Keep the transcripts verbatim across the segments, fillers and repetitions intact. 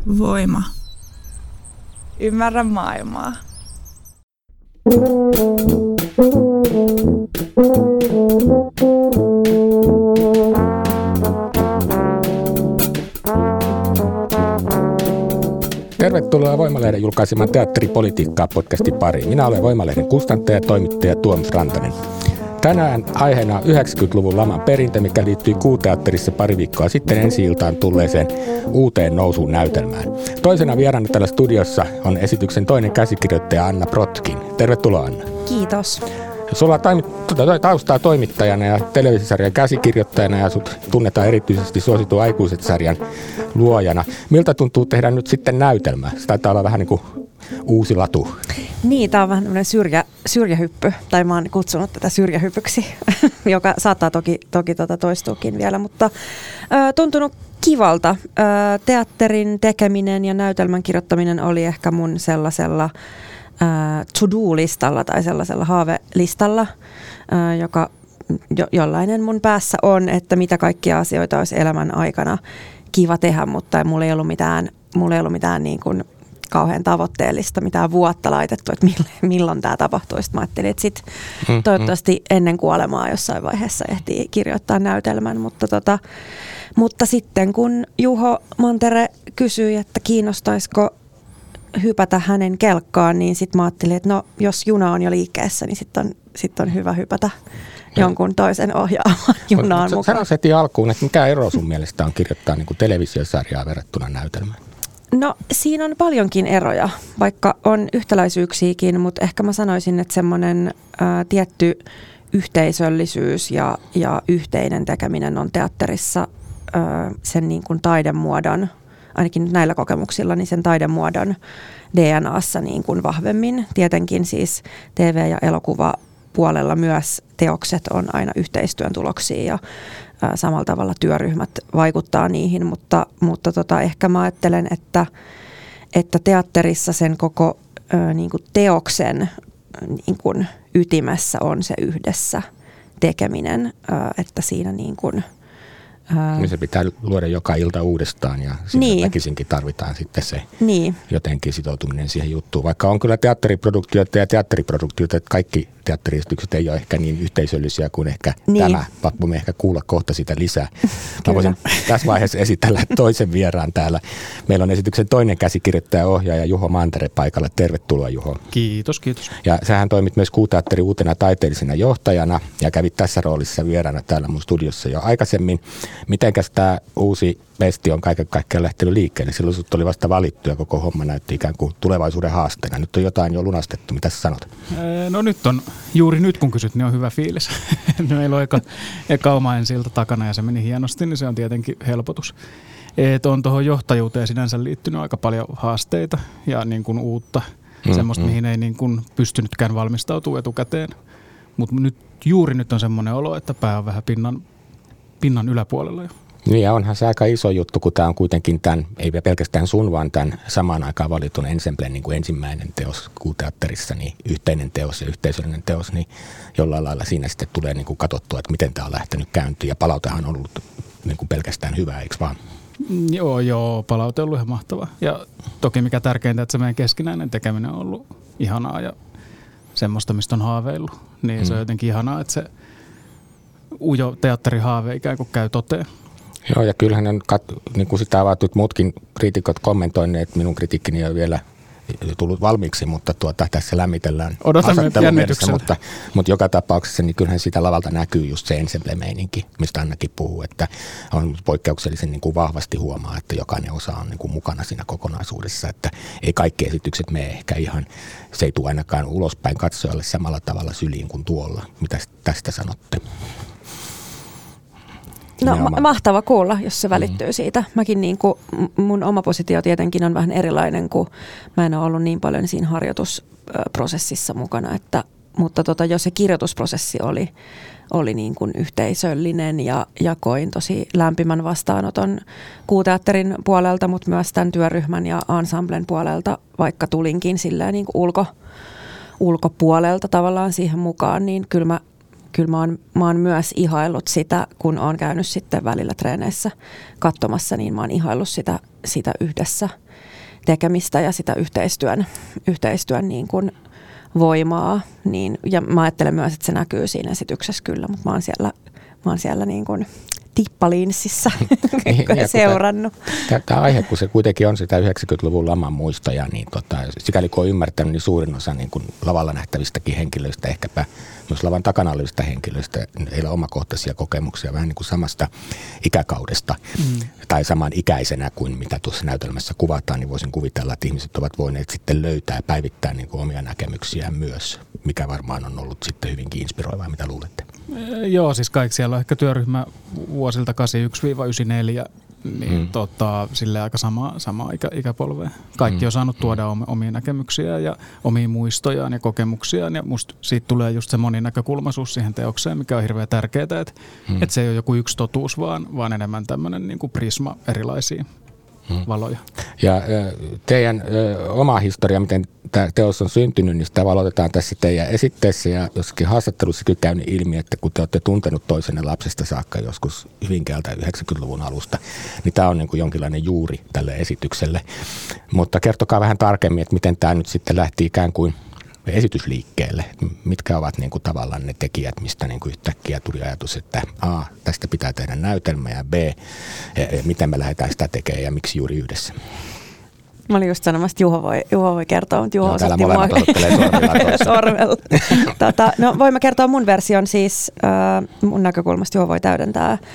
Voima. Ymmärrä maailmaa. Tervetuloa Voimalehden julkaisemaan Teatteripolitiikkaa podcastin pariin. Minä olen Voimalehden kustantaja ja toimittaja Tuomas Rantanen. Tänään aiheena on yhdeksänkymmentäluvun laman perintö, mikä liittyy Kuuteatterissa pari viikkoa sitten ensi-iltaan tulleeseen uuteen nousuun näytelmään. Toisena vieraana täällä studiossa on esityksen toinen käsikirjoittaja Anna Protkin. Tervetuloa, Anna. Kiitos. Sulla on taustaa toimittajana ja televisiosarjan käsikirjoittajana ja sut tunnetaan erityisesti suositun Aikuiset-sarjan luojana. Miltä tuntuu tehdä nyt sitten näytelmää? Se taitaa olla vähän niin kuin uusi latu. Niin, tämä on vähän tämmöinen syrjä, syrjähyppy, tai mä oon kutsunut tätä syrjähypyksi, joka saattaa toki, toki tuota toistuukin vielä, mutta ö, tuntunut kivalta. Ö, teatterin tekeminen ja näytelmän kirjoittaminen oli ehkä mun sellaisella ö, to-do-listalla tai sellaisella haavelistalla, ö, joka jo, jollainen mun päässä on, että mitä kaikkia asioita olisi elämän aikana kiva tehdä, mutta mulla ei ollut mitään, mulla ei ollut mitään niin kuin kauhean tavoitteellista, mitään vuotta laitettu, että milloin tämä tapahtuisi. Mä ajattelin, että sit mm, toivottavasti mm. ennen kuolemaa jossain vaiheessa ehtii kirjoittaa näytelmän, mutta, tota, mutta sitten kun Juho Mantere kysyi, että kiinnostaisiko hypätä hänen kelkkaan, niin sitten mä ajattelin, että no jos juna on jo liikkeessä, niin sitten on, sit on hyvä hypätä jonkun toisen ohjaamaan junaan mukaan. Sano heti alkuun, että mikä ero sun mielestä on kirjoittaa niin kuin televisiosarjaa verrattuna näytelmään? No siinä on paljonkin eroja, vaikka on yhtäläisyyksiäkin, mutta ehkä mä sanoisin, että semmoinen ää, tietty yhteisöllisyys ja, ja yhteinen tekeminen on teatterissa ää, sen niin kuin taidemuodon, ainakin näillä kokemuksilla, niin sen taidemuodon D N A:ssa niin kuin vahvemmin. Tietenkin siis T V- ja elokuvapuolella myös teokset on aina yhteistyön tuloksia ja samalla tavalla työryhmät vaikuttaa niihin, mutta, mutta tota, ehkä mä ajattelen, että, että teatterissa sen koko ö, niin kuin teoksen niin kuin ytimessä on se yhdessä tekeminen, ö, että siinä niin kuin Niin se pitää luoda joka ilta uudestaan ja siinä niin. väkisinkin tarvitaan sitten se niin. jotenkin sitoutuminen siihen juttuun. Vaikka on kyllä teatteriproduktioita ja teatteriproduktioita, että kaikki teatteriesitykset ei ole ehkä niin yhteisöllisiä kuin ehkä niin. tämä. Voimme ehkä kuulla kohta sitä lisää. Mä voisin tässä vaiheessa esitellä toisen vieraan täällä. Meillä on esityksen toinen käsikirjoittaja ohjaaja Juho Mantere paikalla. Tervetuloa, Juho. Kiitos, kiitos. Ja sähän toimit myös Kuuteatterin uutena taiteellisena johtajana ja kävit tässä roolissa vieraana täällä mun studiossa jo aikaisemmin. Mitenkäs tämä uusi pesti on kaiken kaikkiaan lähtenyt liikkeelle? Silloin sut oli vasta valittu ja koko homma näytti ikään kuin tulevaisuuden haasteena. Nyt on jotain jo lunastettu. Mitä sä sanot? No nyt on, juuri nyt kun kysyt, niin on hyvä fiilis. Meillä on eka, eka oma ensi-ilta takana ja se meni hienosti, niin se on tietenkin helpotus. Et on tuohon johtajuuteen sinänsä liittynyt aika paljon haasteita ja niin kuin uutta, mm, semmoista mm. mihin ei niin kuin pystynytkään valmistautumaan etukäteen. Mutta nyt, juuri nyt on semmoinen olo, että pää on vähän pinnan, pinnan yläpuolella jo. Niin ja onhan se aika iso juttu, kun tämä on kuitenkin tämän, ei pelkästään sun, vaan tämän samaan aikaan valitun ensemblen niin kuin ensimmäinen teos Kuuteatterissa, niin yhteinen teos ja yhteisöllinen teos, niin jollain lailla siinä sitten tulee niin kuin katsottua, että miten tämä on lähtenyt käyntiin ja palautehan on ollut niin kuin pelkästään hyvää, eikö vaan? Joo, joo, palaute on ollut ihan mahtavaa ja toki mikä tärkeintä, että se meidän keskinäinen tekeminen on ollut ihanaa ja semmoista, mistä on haaveillut, niin mm. se on jotenkin ihanaa, että se ujo teatterihaave ikään kuin käy toteen. Joo, ja kyllähän on, niin kuin sitä ovat muutkin kriitikot kommentoineet, minun kritiikkini on vielä tullut valmiiksi, mutta tuota, tässä lämmitellään asettelumielisessä, mutta, mutta joka tapauksessa niin kyllähän sitä lavalta näkyy just se ensemble-meininki, mistä Annakin puhuu, että on poikkeuksellisen niin kuin vahvasti huomaa, että jokainen osa on niin kuin mukana siinä kokonaisuudessa, että ei kaikki esitykset mene ehkä ihan, se ei tule ainakaan ulospäin katsojalle samalla tavalla syliin kuin tuolla. Mitä tästä sanotte? No ma- mahtava kuulla, jos se välittyy mm. siitä. Mäkin niin kuin, mun oma positio tietenkin on vähän erilainen, kun mä en ole ollut niin paljon siinä harjoitusprosessissa mukana, että, mutta tota, jos se kirjoitusprosessi oli, oli niin kuin yhteisöllinen ja, ja koin tosi lämpimän vastaanoton Kuuteatterin puolelta, mutta myös tämän työryhmän ja ensemblen puolelta, vaikka tulinkin silleen niin kuin ulko, ulkopuolelta tavallaan siihen mukaan, niin kyllä mä kyllä mä oon, mä oon myös ihaillut sitä, kun oon käynyt sitten välillä treeneissä katsomassa, niin mä oon ihaillut sitä, sitä yhdessä tekemistä ja sitä yhteistyön, yhteistyön niin kuin voimaa. Niin, ja mä ajattelen myös, että se näkyy siinä esityksessä kyllä, mutta mä oon siellä, mä oon siellä niin kuin tippalinssissä seurannut. Tämä aihe, kun se kuitenkin on sitä yhdeksänkymmentäluvun laman muistoja, niin tota, sikäli kun on ymmärtänyt, niin suurin osa niin kuin lavalla nähtävistäkin henkilöistä, ehkäpä myös lavan takana olevista henkilöistä, heillä on omakohtaisia kokemuksia vähän niin kuin samasta ikäkaudesta mm. tai saman ikäisenä kuin mitä tuossa näytelmässä kuvataan, niin voisin kuvitella, että ihmiset ovat voineet sitten löytää ja päivittää niin kuin omia näkemyksiään myös, mikä varmaan on ollut sitten hyvinkin inspiroivaa, mitä luulette? Joo, siis kaikki siellä on ehkä työryhmä vuosilta kahdeksankymmentäyksi yhdeksänkymmentäneljä, niin mm. tota, silleen aika sama, sama ikä, ikäpolvea. Kaikki mm. on saanut tuoda omia näkemyksiä ja omia muistojaan ja kokemuksiaan, ja musta siitä tulee just se moninäkökulmaisuus siihen teokseen, mikä on hirveän tärkeää, että mm. et se ei ole joku yksi totuus, vaan, vaan enemmän tämmöinen niin kuin prisma erilaisia hmm. valoja. Ja teidän ö, oma historia, miten tämä teos on syntynyt, niin sitä valotetaan tässä teidän esitteessä ja jossakin haastattelussa kyllä käynyt ilmi, että kun te olette tuntenut toisenne lapsesta saakka joskus Hyvinkäältä yhdeksänkymmentäluvun alusta, niin tämä on niin kuin jonkinlainen juuri tälle esitykselle. Mutta kertokaa vähän tarkemmin, että miten tämä nyt sitten lähti ikään kuin esitysliikkeelle. Mitkä ovat niin kuin tavallaan ne tekijät, mistä niin kuin yhtäkkiä tuli ajatus, että A, tästä pitää tehdä näytelmä ja B, miten me lähdetään sitä tekemään ja miksi juuri yhdessä? Mä olin just sanomassa, että Juho voi, Juho voi kertoa, mutta Juho no, täällä molemmat odottelee sormella. sormella. tota, no, voin mä kertoa mun version siis, äh, mun näkökulmasta Juho voi täydentää. Äh,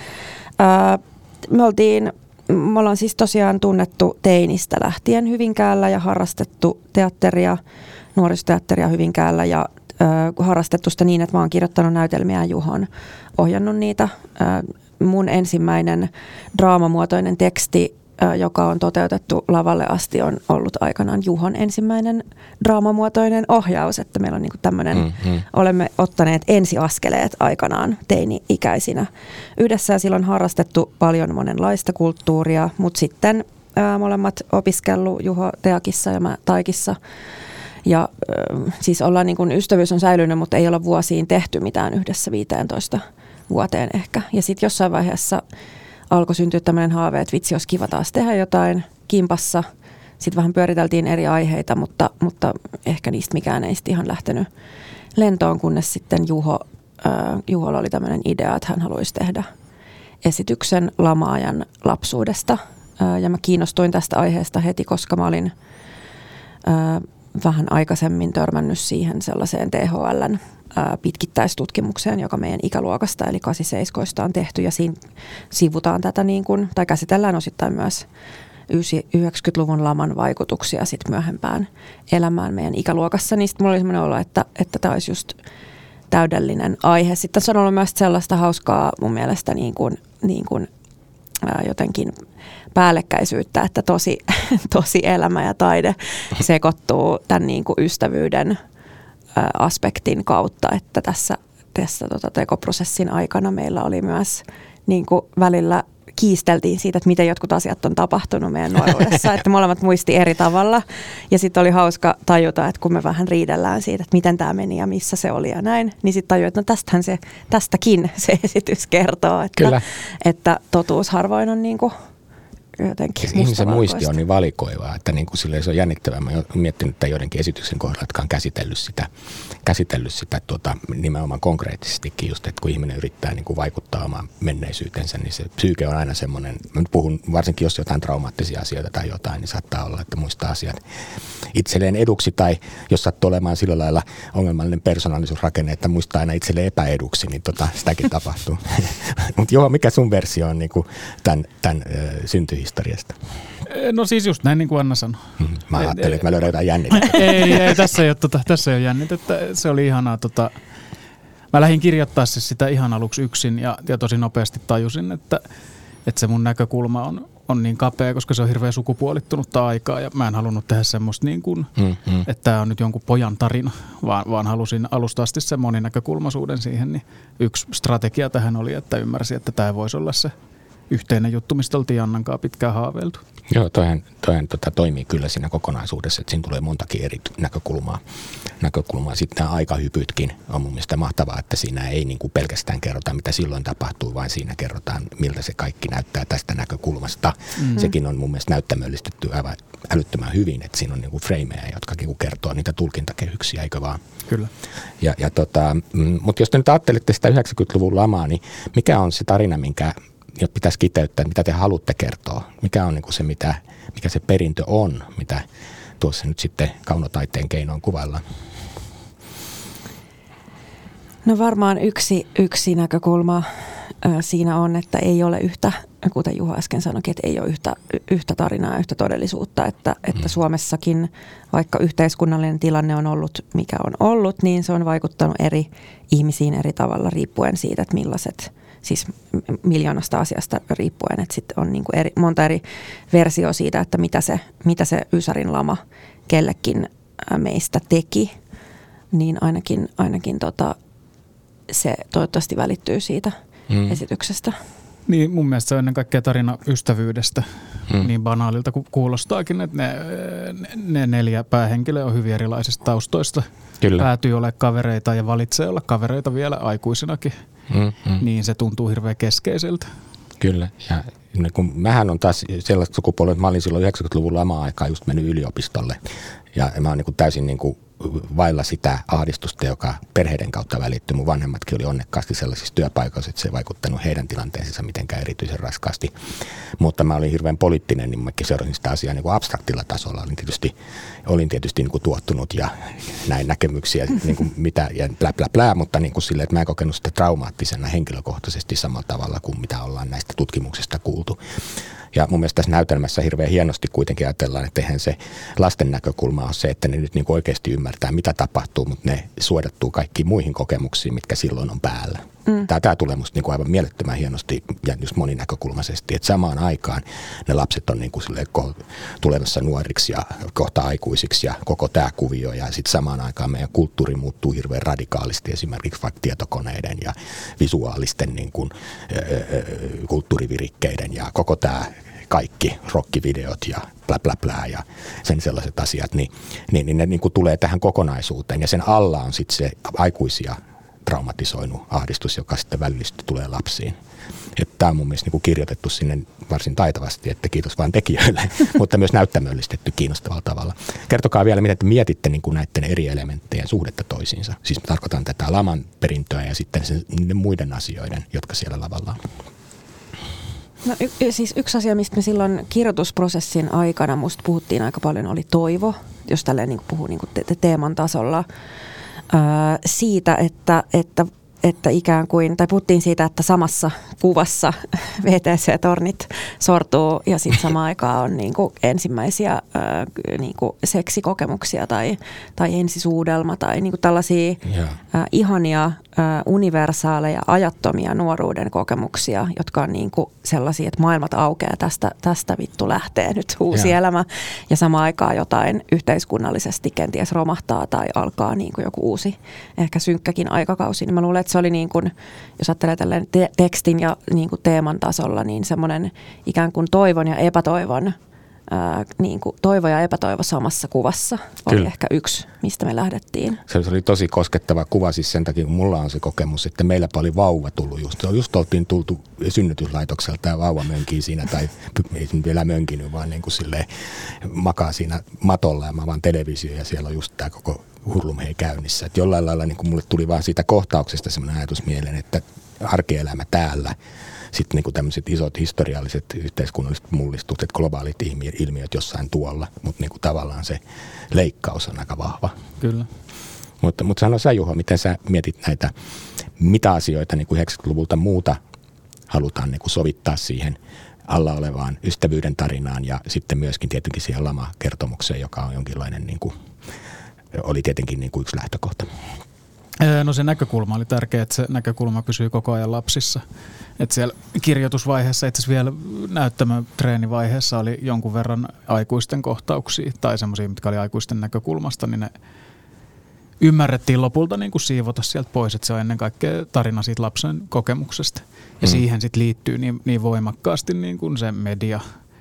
me oltiin, me ollaan siis tosiaan tunnettu teinistä lähtien Hyvinkäällä ja harrastettu teatteria, nuorisoteatteria Hyvinkäällä ja äh, harrastettu sitä niin, että mä oon kirjoittanut näytelmiä ja Juho on ohjannut niitä. Äh, mun ensimmäinen draamamuotoinen teksti, äh, joka on toteutettu lavalle asti, on ollut aikanaan Juhon ensimmäinen draamamuotoinen ohjaus, että meillä on niinku tämmöinen, mm-hmm. olemme ottaneet ensiaskeleet aikanaan teini-ikäisinä yhdessä ja silloin harrastettu paljon monenlaista kulttuuria, mutta sitten äh, molemmat opiskellut Juho Teakissa ja mä Taikissa. Ja äh, siis ollaan niin kuin, ystävyys on säilynyt, mutta ei olla vuosiin tehty mitään yhdessä viisitoista vuoteen ehkä. Ja sitten jossain vaiheessa alkoi syntyä tämmöinen haave, että vitsi, olisi kiva taas tehdä jotain kimpassa. Sitten vähän pyöriteltiin eri aiheita, mutta, mutta ehkä niistä mikään ei ihan lähtenyt lentoon, kunnes sitten Juho, äh, Juholla oli tämmöinen idea, että hän haluaisi tehdä esityksen lama-ajan lapsuudesta. Äh, ja mä kiinnostuin tästä aiheesta heti, koska mä olin Äh, vähän aikaisemmin törmännyt siihen sellaiseen T H L:n ää, pitkittäistutkimukseen, joka meidän ikäluokasta eli kahdeksankymmentäseitsemän on tehty ja siinä sivutaan tätä niin kuin, tai käsitellään osittain myös yhdeksänkymmentäluvun laman vaikutuksia sit myöhempään elämään meidän ikäluokassa. Niin sitten mulla oli sellainen olo, että, että tämä olisi just täydellinen aihe. Sitten on ollut myös sellaista hauskaa mun mielestä niin kuin, niin kuin, ää, jotenkin päällekkäisyyttä, että tosi, tosi elämä ja taide sekoittuu tämän niin kuin ystävyyden ä, aspektin kautta, että tässä, tässä tota, tekoprosessin aikana meillä oli myös niin kuin välillä kiisteltiin siitä, että miten jotkut asiat on tapahtunut meidän nuoruudessa, että molemmat muisti eri tavalla ja sitten oli hauska tajuta, että kun me vähän riidellään siitä, että miten tämä meni ja missä se oli ja näin, niin sitten tajuin, että no tästähän se, tästäkin se esitys kertoo, että, että totuus harvoin on niin kuin jotenkin siis ihmisen muisti on niin valikoivaa, että niin kuin silleen se on jännittävää. Mä oon miettinyt tämän joidenkin esityksen kohdalla, jotka on käsitellyt sitä, käsitellyt sitä tuota, nimenomaan konkreettisestikin just, että kun ihminen yrittää niin kuin vaikuttaa omaan menneisyytensä, niin se psyyke on aina semmoinen, mä nyt puhun varsinkin jos jotain traumaattisia asioita tai jotain, niin saattaa olla, että muistaa asiat itselleen eduksi tai jos sattuu olemaan sillä lailla ongelmallinen persoonallisuusrakenne, että muistaa aina itselleen epäeduksi, niin tota, sitäkin tapahtuu. Mutta joo, mikä sun versio on niin kuin tämän, tämän syntyy historiasta? No siis just näin niin kuin Anna sanoi. Hmm, mä ajattelin, että mä löydän jotain jännitettä. ei, ei, tässä ei ole, tota, tässä ei ole jännitettä. Se oli ihanaa. Tota, mä lähdin kirjoittaa siis sitä ihan aluksi yksin ja, ja tosi nopeasti tajusin, että, että se mun näkökulma on, on niin kapea, koska se on hirveän sukupuolittunutta aikaa ja mä en halunnut tehdä semmoista niin kuin, hmm, hmm. että tää on nyt jonkun pojan tarina, vaan, vaan halusin alusta asti sen moninäkökulmaisuuden siihen. Niin yksi strategia tähän oli, että ymmärsin, että tämä voisi olla se yhteinen juttu, mistä oltiin Jannankaan pitkään haaveiltu. Joo, toihan, toihan tota, toimii kyllä siinä kokonaisuudessa, että siinä tulee montakin eri näkökulmaa. näkökulmaa. Sitten nämä aikahypytkin on mun mielestä mahtavaa, että siinä ei niin kuin pelkästään kerrota, mitä silloin tapahtuu, vaan siinä kerrotaan, miltä se kaikki näyttää tästä näkökulmasta. Mm-hmm. Sekin on mun mielestä näyttämöllistetty aivan älyttömän hyvin, että siinä on niin kuin freimejä, jotka niin kuin kertoo niitä tulkintakehyksiä, eikö vaan? Kyllä. Ja, ja tota, mutta jos te nyt ajattelette sitä yhdeksänkymmentäluvun lamaa, niin mikä on se tarina, minkä jota pitäisi kiteyttää, mitä te haluatte kertoa? Mikä on niin kuin se, mitä, mikä se perintö on, mitä tuossa nyt sitten kaunotaiteen keinoin kuvaillaan? No varmaan yksi, yksi näkökulma ö, siinä on, että ei ole yhtä, kuten Juha äsken sanoikin, että ei ole yhtä, yhtä tarinaa, yhtä todellisuutta, että, että mm. Suomessakin vaikka yhteiskunnallinen tilanne on ollut, mikä on ollut, niin se on vaikuttanut eri ihmisiin eri tavalla riippuen siitä, että millaiset, siis miljoonasta asiasta riippuen, että sitten on niin kuin eri, monta eri versiota siitä, että mitä se, mitä se Ysärin lama kellekin meistä teki, niin ainakin, ainakin tota, se toivottavasti välittyy siitä mm. esityksestä. Niin, mun mielestä se on ennen kaikkea tarina ystävyydestä, mm. niin banaalilta kuin kuulostaakin, että ne, ne neljä päähenkilöä on hyvin erilaisista taustoista. Kyllä. Päätyy olemaan kavereita ja valitsee olla kavereita vielä aikuisinakin, mm, mm. niin se tuntuu hirveän keskeiseltä. Kyllä, ja kun mähän on taas sellaista sukupolvea, että mä olin silloin yhdeksänkymmentäluvun lama-aikaa just mennyt yliopistolle, ja mä oon niin kuin täysin niin kuin vailla sitä ahdistusta, joka perheiden kautta välittyi. Mun vanhemmatkin oli onnekkaasti sellaisissa työpaikoissa, että se ei vaikuttanut heidän tilanteeseensa mitenkään erityisen raskaasti. Mutta mä olin hirveän poliittinen, niin mäkin seurasin sitä asiaa niin kuin abstraktilla tasolla. Olin tietysti, olin tietysti niin kuin tuottunut ja näin näkemyksiä, niin kuin mitä ja blä blä blä, mutta niin kuin silleen, että mä en kokenut sitä traumaattisena henkilökohtaisesti samalla tavalla kuin mitä ollaan näistä tutkimuksista kuultu. Ja mun mielestä tässä näytelmässä hirveän hienosti kuitenkin ajatellaan, että eihän se lasten näkökulma ole se, että ne nyt niin kuin oikeasti ymmärtää, mitä tapahtuu, mutta ne suodattuu kaikkiin muihin kokemuksiin, mitkä silloin on päällä. Mm. Tämä, tämä tulee musta niin kuin aivan mielettömän hienosti ja just moninäkökulmaisesti, että samaan aikaan ne lapset on niin kuin silleen tulevassa nuoriksi ja kohta aikuisiksi ja koko tämä kuvio, ja sitten samaan aikaan meidän kulttuuri muuttuu hirveän radikaalisti, esimerkiksi vaikka tietokoneiden ja visuaalisten niin kuin, äh, kulttuurivirikkeiden ja koko tämä kaikki rockivideot ja blä blä blä ja sen sellaiset asiat, niin, niin, niin ne niin kuin tulee tähän kokonaisuuteen, ja sen alla on sitten se aikuisia traumatisoinut ahdistus, joka sitten välillisesti tulee lapsiin. Tämä on mun mielestä niin kuin kirjoitettu sinne varsin taitavasti, että kiitos vaan tekijöille, mutta myös näyttämöllistetty kiinnostavalla tavalla. Kertokaa vielä, miten te mietitte niin kuin näiden eri elementtien suhdetta toisiinsa. Siis tarkoitan tätä laman perintöä ja sitten sen, muiden asioiden, jotka siellä lavalla on. No y- siis yksi asia, mistä me silloin kirjoitusprosessin aikana musta puhuttiin aika paljon, oli toivo, jos tälleen niin kuin puhuu niin kuin te- teeman tasolla. Öö, siitä, että, että, että ikään kuin, tai puhuttiin siitä, että samassa kuvassa V T C-tornit sortuu ja sitten samaan aikaan on niin kuin ensimmäisiä öö, niin kuin seksikokemuksia tai, tai ensisuudelma tai niin kuin tällaisia yeah. öö, ihania, öö, universaaleja, ajattomia nuoruuden kokemuksia, jotka on niin kuin sellaisia, että maailmat aukeaa, tästä, tästä vittu lähtee nyt uusi yeah. elämä, ja samaan aikaan jotain yhteiskunnallisesti kenties romahtaa tai alkaa niin kuin joku uusi, ehkä synkkäkin aikakausi. Niin mä luulen, että se oli niin kuin, jos ajattelee tällainen te- tekstin ja niin kuin teeman tasolla, niin semmoinen ikään kuin toivon ja epätoivon, ää, niin kuin toivo ja epätoivo samassa kuvassa oli Kyllä. ehkä yksi, mistä me lähdettiin. Se oli tosi koskettava kuva siis sen takia, kun mulla on se kokemus, että meilläpä oli vauva tullut just. Just oltiin tultu synnytyslaitokselta ja vauva mönkii siinä, tai ei vielä mönkinyt, vaan niin kuin silleen makaa siinä matolla ja mä vaan televisio ja siellä on just tämä koko hurlumhei käynnissä. Että jollain lailla niin kuin mulle tuli vaan siitä kohtauksesta semmoinen ajatus mieleen, että arkielämä täällä, sitten niin kuin tämmöiset isot historialliset yhteiskunnalliset mullistukset, globaalit ilmiöt jossain tuolla, mutta niin kuin tavallaan se leikkaus on aika vahva. Kyllä. Mutta, mutta sano sä, Juha, miten sä mietit näitä, mitä asioita niin kuin yhdeksänkymmentäluvulta muuta halutaan niin kuin sovittaa siihen alla olevaan ystävyyden tarinaan ja sitten myöskin tietenkin siihen lama-kertomukseen, joka on jonkinlainen, niin kuin, oli tietenkin niin kuin yksi lähtökohta. No se näkökulma oli tärkeä, että se näkökulma pysyy koko ajan lapsissa. Että siellä kirjoitusvaiheessa, itse asiassa vielä näyttämötreenivaiheessa oli jonkun verran aikuisten kohtauksia tai semmoisia, mitkä oli aikuisten näkökulmasta, niin ne ymmärrettiin lopulta niin kuin siivota sieltä pois, että se on ennen kaikkea tarina siitä lapsen kokemuksesta. Ja mm. siihen sitten liittyy niin, niin voimakkaasti niin kuin se media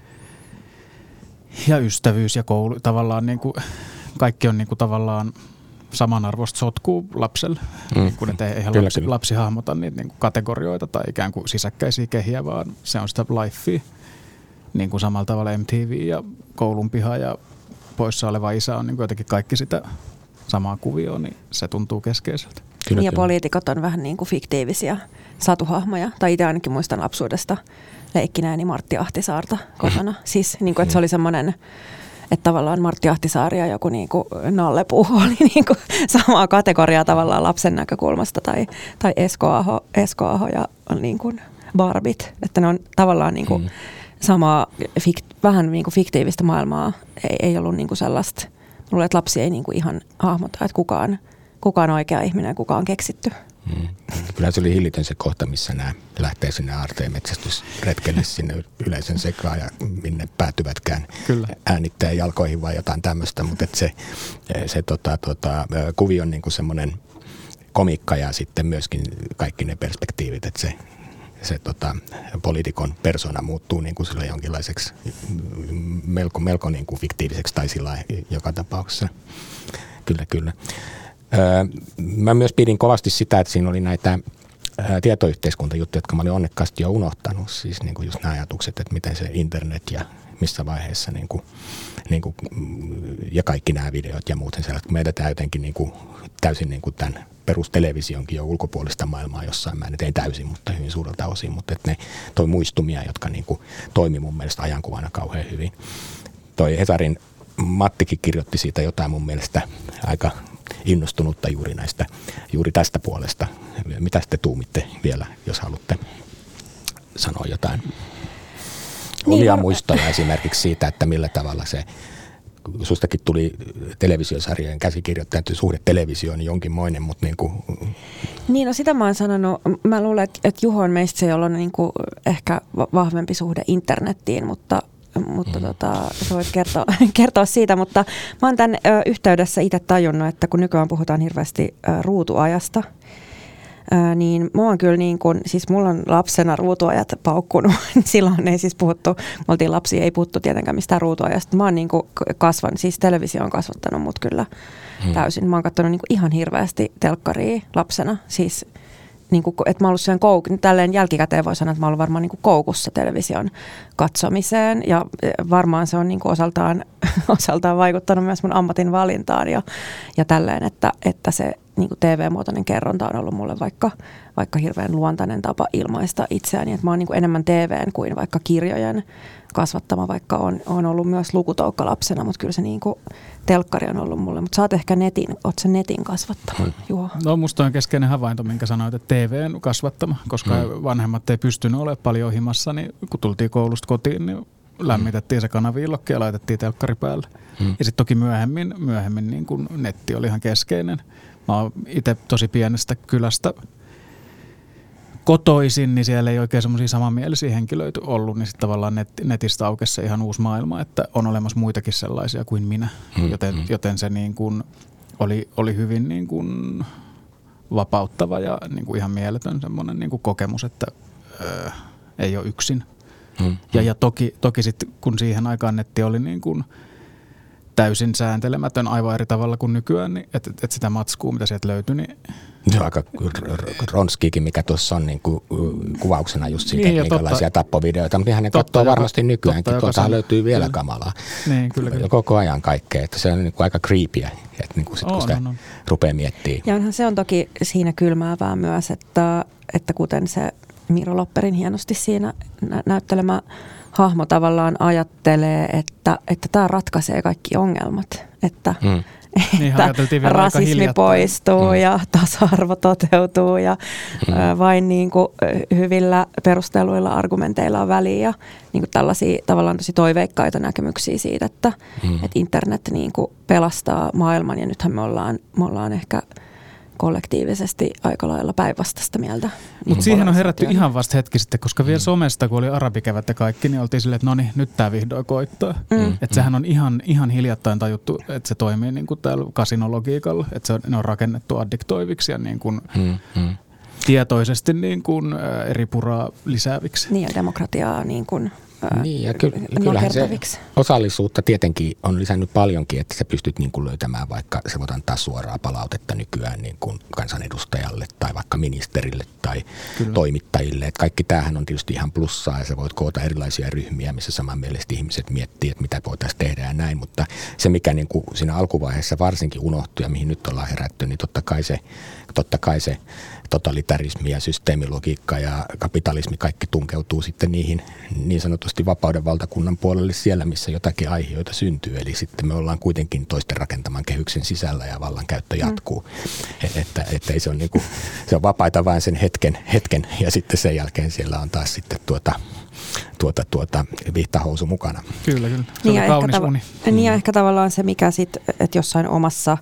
ja ystävyys ja koulu. Tavallaan niin kuin, kaikki on niin kuin tavallaan samanarvoista sotkuu lapselle. Mm. Niin kuin, että eihän kyllä, lapsi, kyllä. lapsi hahmota niitä niin kuin kategorioita tai ikään kuin sisäkkäisiä kehiä, vaan se on sitä lifea. Niin kuin samalla tavalla M T V ja koulun piha ja poissa oleva isä on niin kuin jotenkin kaikki sitä samaa kuvioa, niin se tuntuu keskeiseltä. Kyllä, ja kyllä. Poliitikot on vähän niin kuin fiktiivisiä satuhahmoja. Tai itse ainakin muistan lapsuudesta leikkinääni Martti Ahtisaarta kotona. Siis niin kuin, että se oli semmoinen, että tavallaan Martti Ahtisaari ja joku niin kuin Nallepuu oli niin kuin samaa kategoriaa tavallaan lapsen näkökulmasta. Tai, tai Esko Aho, Esko Aho ja niin kuin Barbit. Että ne on tavallaan niin kuin hmm. samaa, fikt, vähän niin kuin fiktiivistä maailmaa. Ei, ei ollut niin kuin sellaista. Luulen, että lapsi ei niin kuin ihan hahmota, että kukaan, kukaan on oikea ihminen ja kukaan on keksitty. Hmm. Kyllä se oli hillitön se kohta, missä nämä lähtee sinne aarteen metsästysretkelle sinne yleisön sekaan ja minne päätyvätkään. Kyllä. Äänittää jalkoihin vai jotain tämmöistä, mutta se, se tota, tota, kuvio on niin kuin semmoinen komikka ja sitten myöskin kaikki ne perspektiivit, että se se tota, poliitikon persona muuttuu niin kuin sillä jonkinlaiseksi melko, melko niin kuin fiktiiviseksi tai sillä joka tapauksessa. Kyllä, kyllä. Öö, mä myös pidin kovasti sitä, että siinä oli näitä ää, tietoyhteiskuntajuttuja, jotka mä olin onnekkaasti jo unohtanut. Siis niin kuin just nämä ajatukset, että miten se internet ja missä vaiheessa niin kuin, niin kuin, ja kaikki nämä videot ja muuten sellaiset, kun me edetään jotenkin niin kuin, täysin niin kuin tämän perustelevisionkin jo ulkopuolista maailmaa jossain määrin, ei täysin, mutta hyvin suurelta osin, mutta että ne toi muistumia, jotka niin kuin toimi mun mielestä ajankuvana kauhean hyvin. Toi Hesarin Mattikin kirjoitti siitä jotain mun mielestä aika innostunutta juuri näistä, juuri tästä puolesta. Mitä te tuumitte vielä, jos haluatte sanoa jotain omia niin, muistoja esimerkiksi siitä, että millä tavalla se, sustakin tuli televisiosarjojen käsikirjoittajan suhde televisioon jonkinmoinen, mutta niin kuin... Niin, no sitä mä oon sanonut. Mä luulen, että Juho on meistä se, jolla on niin kuin ehkä vahvempi suhde internettiin, mutta, mutta mm. tota, sä voit kertoa, kertoa siitä. Mutta mä oon tämän ö, yhteydessä itse tajunnut, että kun nykyään puhutaan hirveästi ö, ruutuajasta, Ää, niin mä oon kyllä niin kuin, siis mulla on lapsena ruutuajat paukkunut, silloin ei siis puhuttu, me oltiin lapsia, ei puhuttu tietenkään mistään ruutuajasta. Mä oon niin kuin kasvan, siis televisio on kasvattanut mut kyllä hmm. täysin. Mä oon katsonut niin kuin ihan hirveästi telkkaria lapsena, siis niin kuin, että mä oon ollut sen kouk- tälleen jälkikäteen voi sanoa, että mä oon ollut varmaan niin kuin koukussa television katsomiseen ja varmaan se on niin kuin osaltaan, osaltaan vaikuttanut myös mun ammatin valintaan ja, ja tälleen, että, että se niin kuin T V-muotoinen kerronta on ollut mulle vaikka, vaikka hirveän luontainen tapa ilmaista itseäni, että mä oon niin kuin enemmän T V:n kuin vaikka kirjojen kasvattama, vaikka on, on ollut myös lukutoukka lapsena, mutta kyllä se niin kuin telkkari on ollut mulle. Mutta sä oot ehkä netin, oot sä netin kasvattama, mm. Juho? No musta on keskeinen havainto, minkä sanoit, että T V:n kasvattama, koska mm. vanhemmat ei pystynyt olemaan paljon ohimassa, niin kun tultiin koulusta kotiin, niin lämmitettiin se kanaviillokki ja laitettiin telkkari päälle. Mm. Ja sitten toki myöhemmin, myöhemmin niin kun netti oli ihan keskeinen. Mä oon itse tosi pienestä kylästä kotoisin, niin siellä ei oikein semmoisia samanmielisiä henkilöitä ollut, niin sitten tavallaan net, netistä aukesi se ihan uusi maailma, että on olemassa muitakin sellaisia kuin minä, mm, joten, mm. joten se niin kuin oli, oli hyvin niin kuin vapauttava ja niin kuin ihan mieletön semmoinen niin kuin kokemus, että öö, ei ole yksin. Mm, ja, ja toki, toki sitten kun siihen aikaan netti oli niin kuin täysin sääntelemätön aivan eri tavalla kuin nykyään, niin että et sitä matskua, mitä sieltä löytyi, niin... Se on aika ronskiikin, mikä tuossa on niin kuin kuvauksena just siitä, niin, minkälaisia totta, tappovideoita, mutta ihan ne katsoo varmasti nykyäänkin. Tuolta löytyy vielä kyllä kamalaa. Niin, kyllä, kyllä. Koko ajan kaikkea, että se on niin kuin aika creepyä, että niin kuin sit, kun on, sitä on, on. rupeaa miettimään. Ja onhan se on toki siinä kylmäävää myös, että, että kuten se Miro Lopperin hienosti siinä nä- näyttelemä hahmo tavallaan ajattelee, että että tämä ratkaisee kaikki ongelmat, että, mm. että niin, rasismi poistuu mm. ja tasa-arvo toteutuu ja mm. vain niin kuin hyvillä perusteluilla argumenteilla on väliä ja niin kuin tällaisia tavallaan tosi toiveikkaita näkemyksiä siitä, että, mm. että internet niin kuin pelastaa maailman ja nythän me ollaan, me ollaan ehkä kollektiivisesti aika lailla päinvastaista mieltä. Mutta niin siihen on herätty ihan vasta hetki sitten, koska vielä somesta, kun oli arabikevät ja kaikki, niin oltiin silleen, että no niin, nyt tämä vihdoin koittaa. Mm. Että sehän on ihan, ihan hiljattain tajuttu, että se toimii niin kuin täällä kasinologiikalla, että se on, ne on rakennettu addiktoiviksi ja niin kuin mm. Mm. tietoisesti niin kuin eri puraa lisääviksi. Niin ja demokratiaa niin kuin Niin, ja ky- kyllähän se osallisuutta tietenkin on lisännyt paljonkin, että sä pystyt niin kuin löytämään vaikka, sä voit antaa suoraa palautetta nykyään niin kuin kansanedustajalle tai vaikka ministerille tai Kyllä. toimittajille. Että kaikki tämähän on tietysti ihan plussaa ja sä voit koota erilaisia ryhmiä, missä samanmielisesti ihmiset miettii, että mitä voitaisiin tehdä ja näin. Mutta se, mikä niin kuin siinä alkuvaiheessa varsinkin unohtui ja mihin nyt ollaan herätty, niin totta kai se, totta kai se totalitarismi ja systeemilogiikka ja kapitalismi kaikki tunkeutuu sitten niihin niin sanotusti vapauden valtakunnan puolelle siellä, missä jotakin aiheita syntyy. Eli sitten me ollaan kuitenkin toisten rakentaman kehyksen sisällä ja vallankäyttö jatkuu. Mm. Että, että ei se, on niinku, se on vapaita vain sen hetken, hetken ja sitten sen jälkeen siellä on taas sitten tuota, tuota, tuota vihtahousu mukana. Kyllä, kyllä. Se niin oli kaunis tav- uni. Niin ja ehkä tavallaan se, mikä sitten, että jossain omassa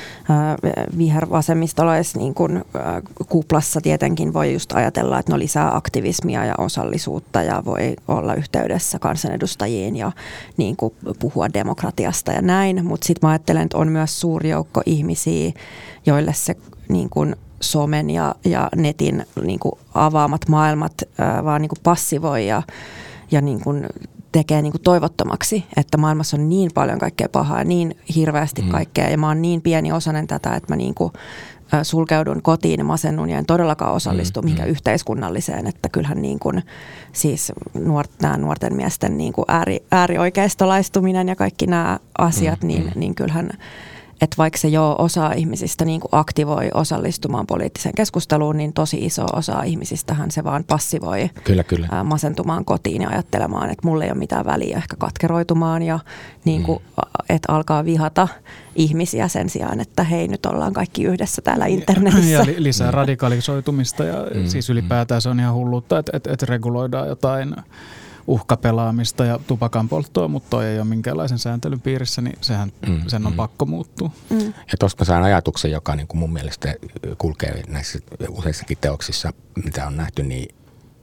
vihervasemmistolais niin kuin kuplassa tietenkin voi just ajatella, että no lisää aktivismia ja osallisuutta ja voi olla yhteydessä kansanedustajiin ja niin kuin puhua demokratiasta ja näin, mutta sitten mä ajattelen, että on myös suuri joukko ihmisiä, joille se niin kuin somen ja, ja netin niin kuin avaamat maailmat ää, vaan niin kuin passivoi ja, ja niin kuin tekee niin kuin toivottomaksi, että maailmassa on niin paljon kaikkea pahaa ja niin hirveästi mm. kaikkea ja mä oon niin pieni osainen tätä, että mä niin kuin sulkeudun kotiin ja masennun ja en todellakaan osallistu mm. mihinkään mm. yhteiskunnalliseen, että kyllähän niin kuin siis nuort, nämä nuorten miesten niin kuin ääri, äärioikeistolaistuminen ja kaikki nämä asiat, mm. niin, niin kyllähän että vaikka se jo osa ihmisistä niin kuin aktivoi osallistumaan poliittiseen keskusteluun, niin tosi iso osa ihmisistähän se vaan passivoi kyllä, kyllä. Ää, masentumaan kotiin ja ajattelemaan, että mulla ei ole mitään väliä, ehkä katkeroitumaan ja niin kuin, mm. että alkaa vihata ihmisiä sen sijaan, että hei, nyt ollaan kaikki yhdessä täällä internetissä. Ja li- lisää radikalisoitumista ja mm. siis ylipäätään se on ihan hulluutta, että, että, että reguloidaan jotain uhkapelaamista ja tupakan polttoa, mutta toi ei ole minkäänlaisen sääntelyn piirissä, niin sehän, mm, sen on mm. pakko muuttua. Mm. Ja tuosta mä saan ajatuksen, joka niin kuin mun mielestä kulkee näissä useissakin teoksissa, mitä on nähty, niin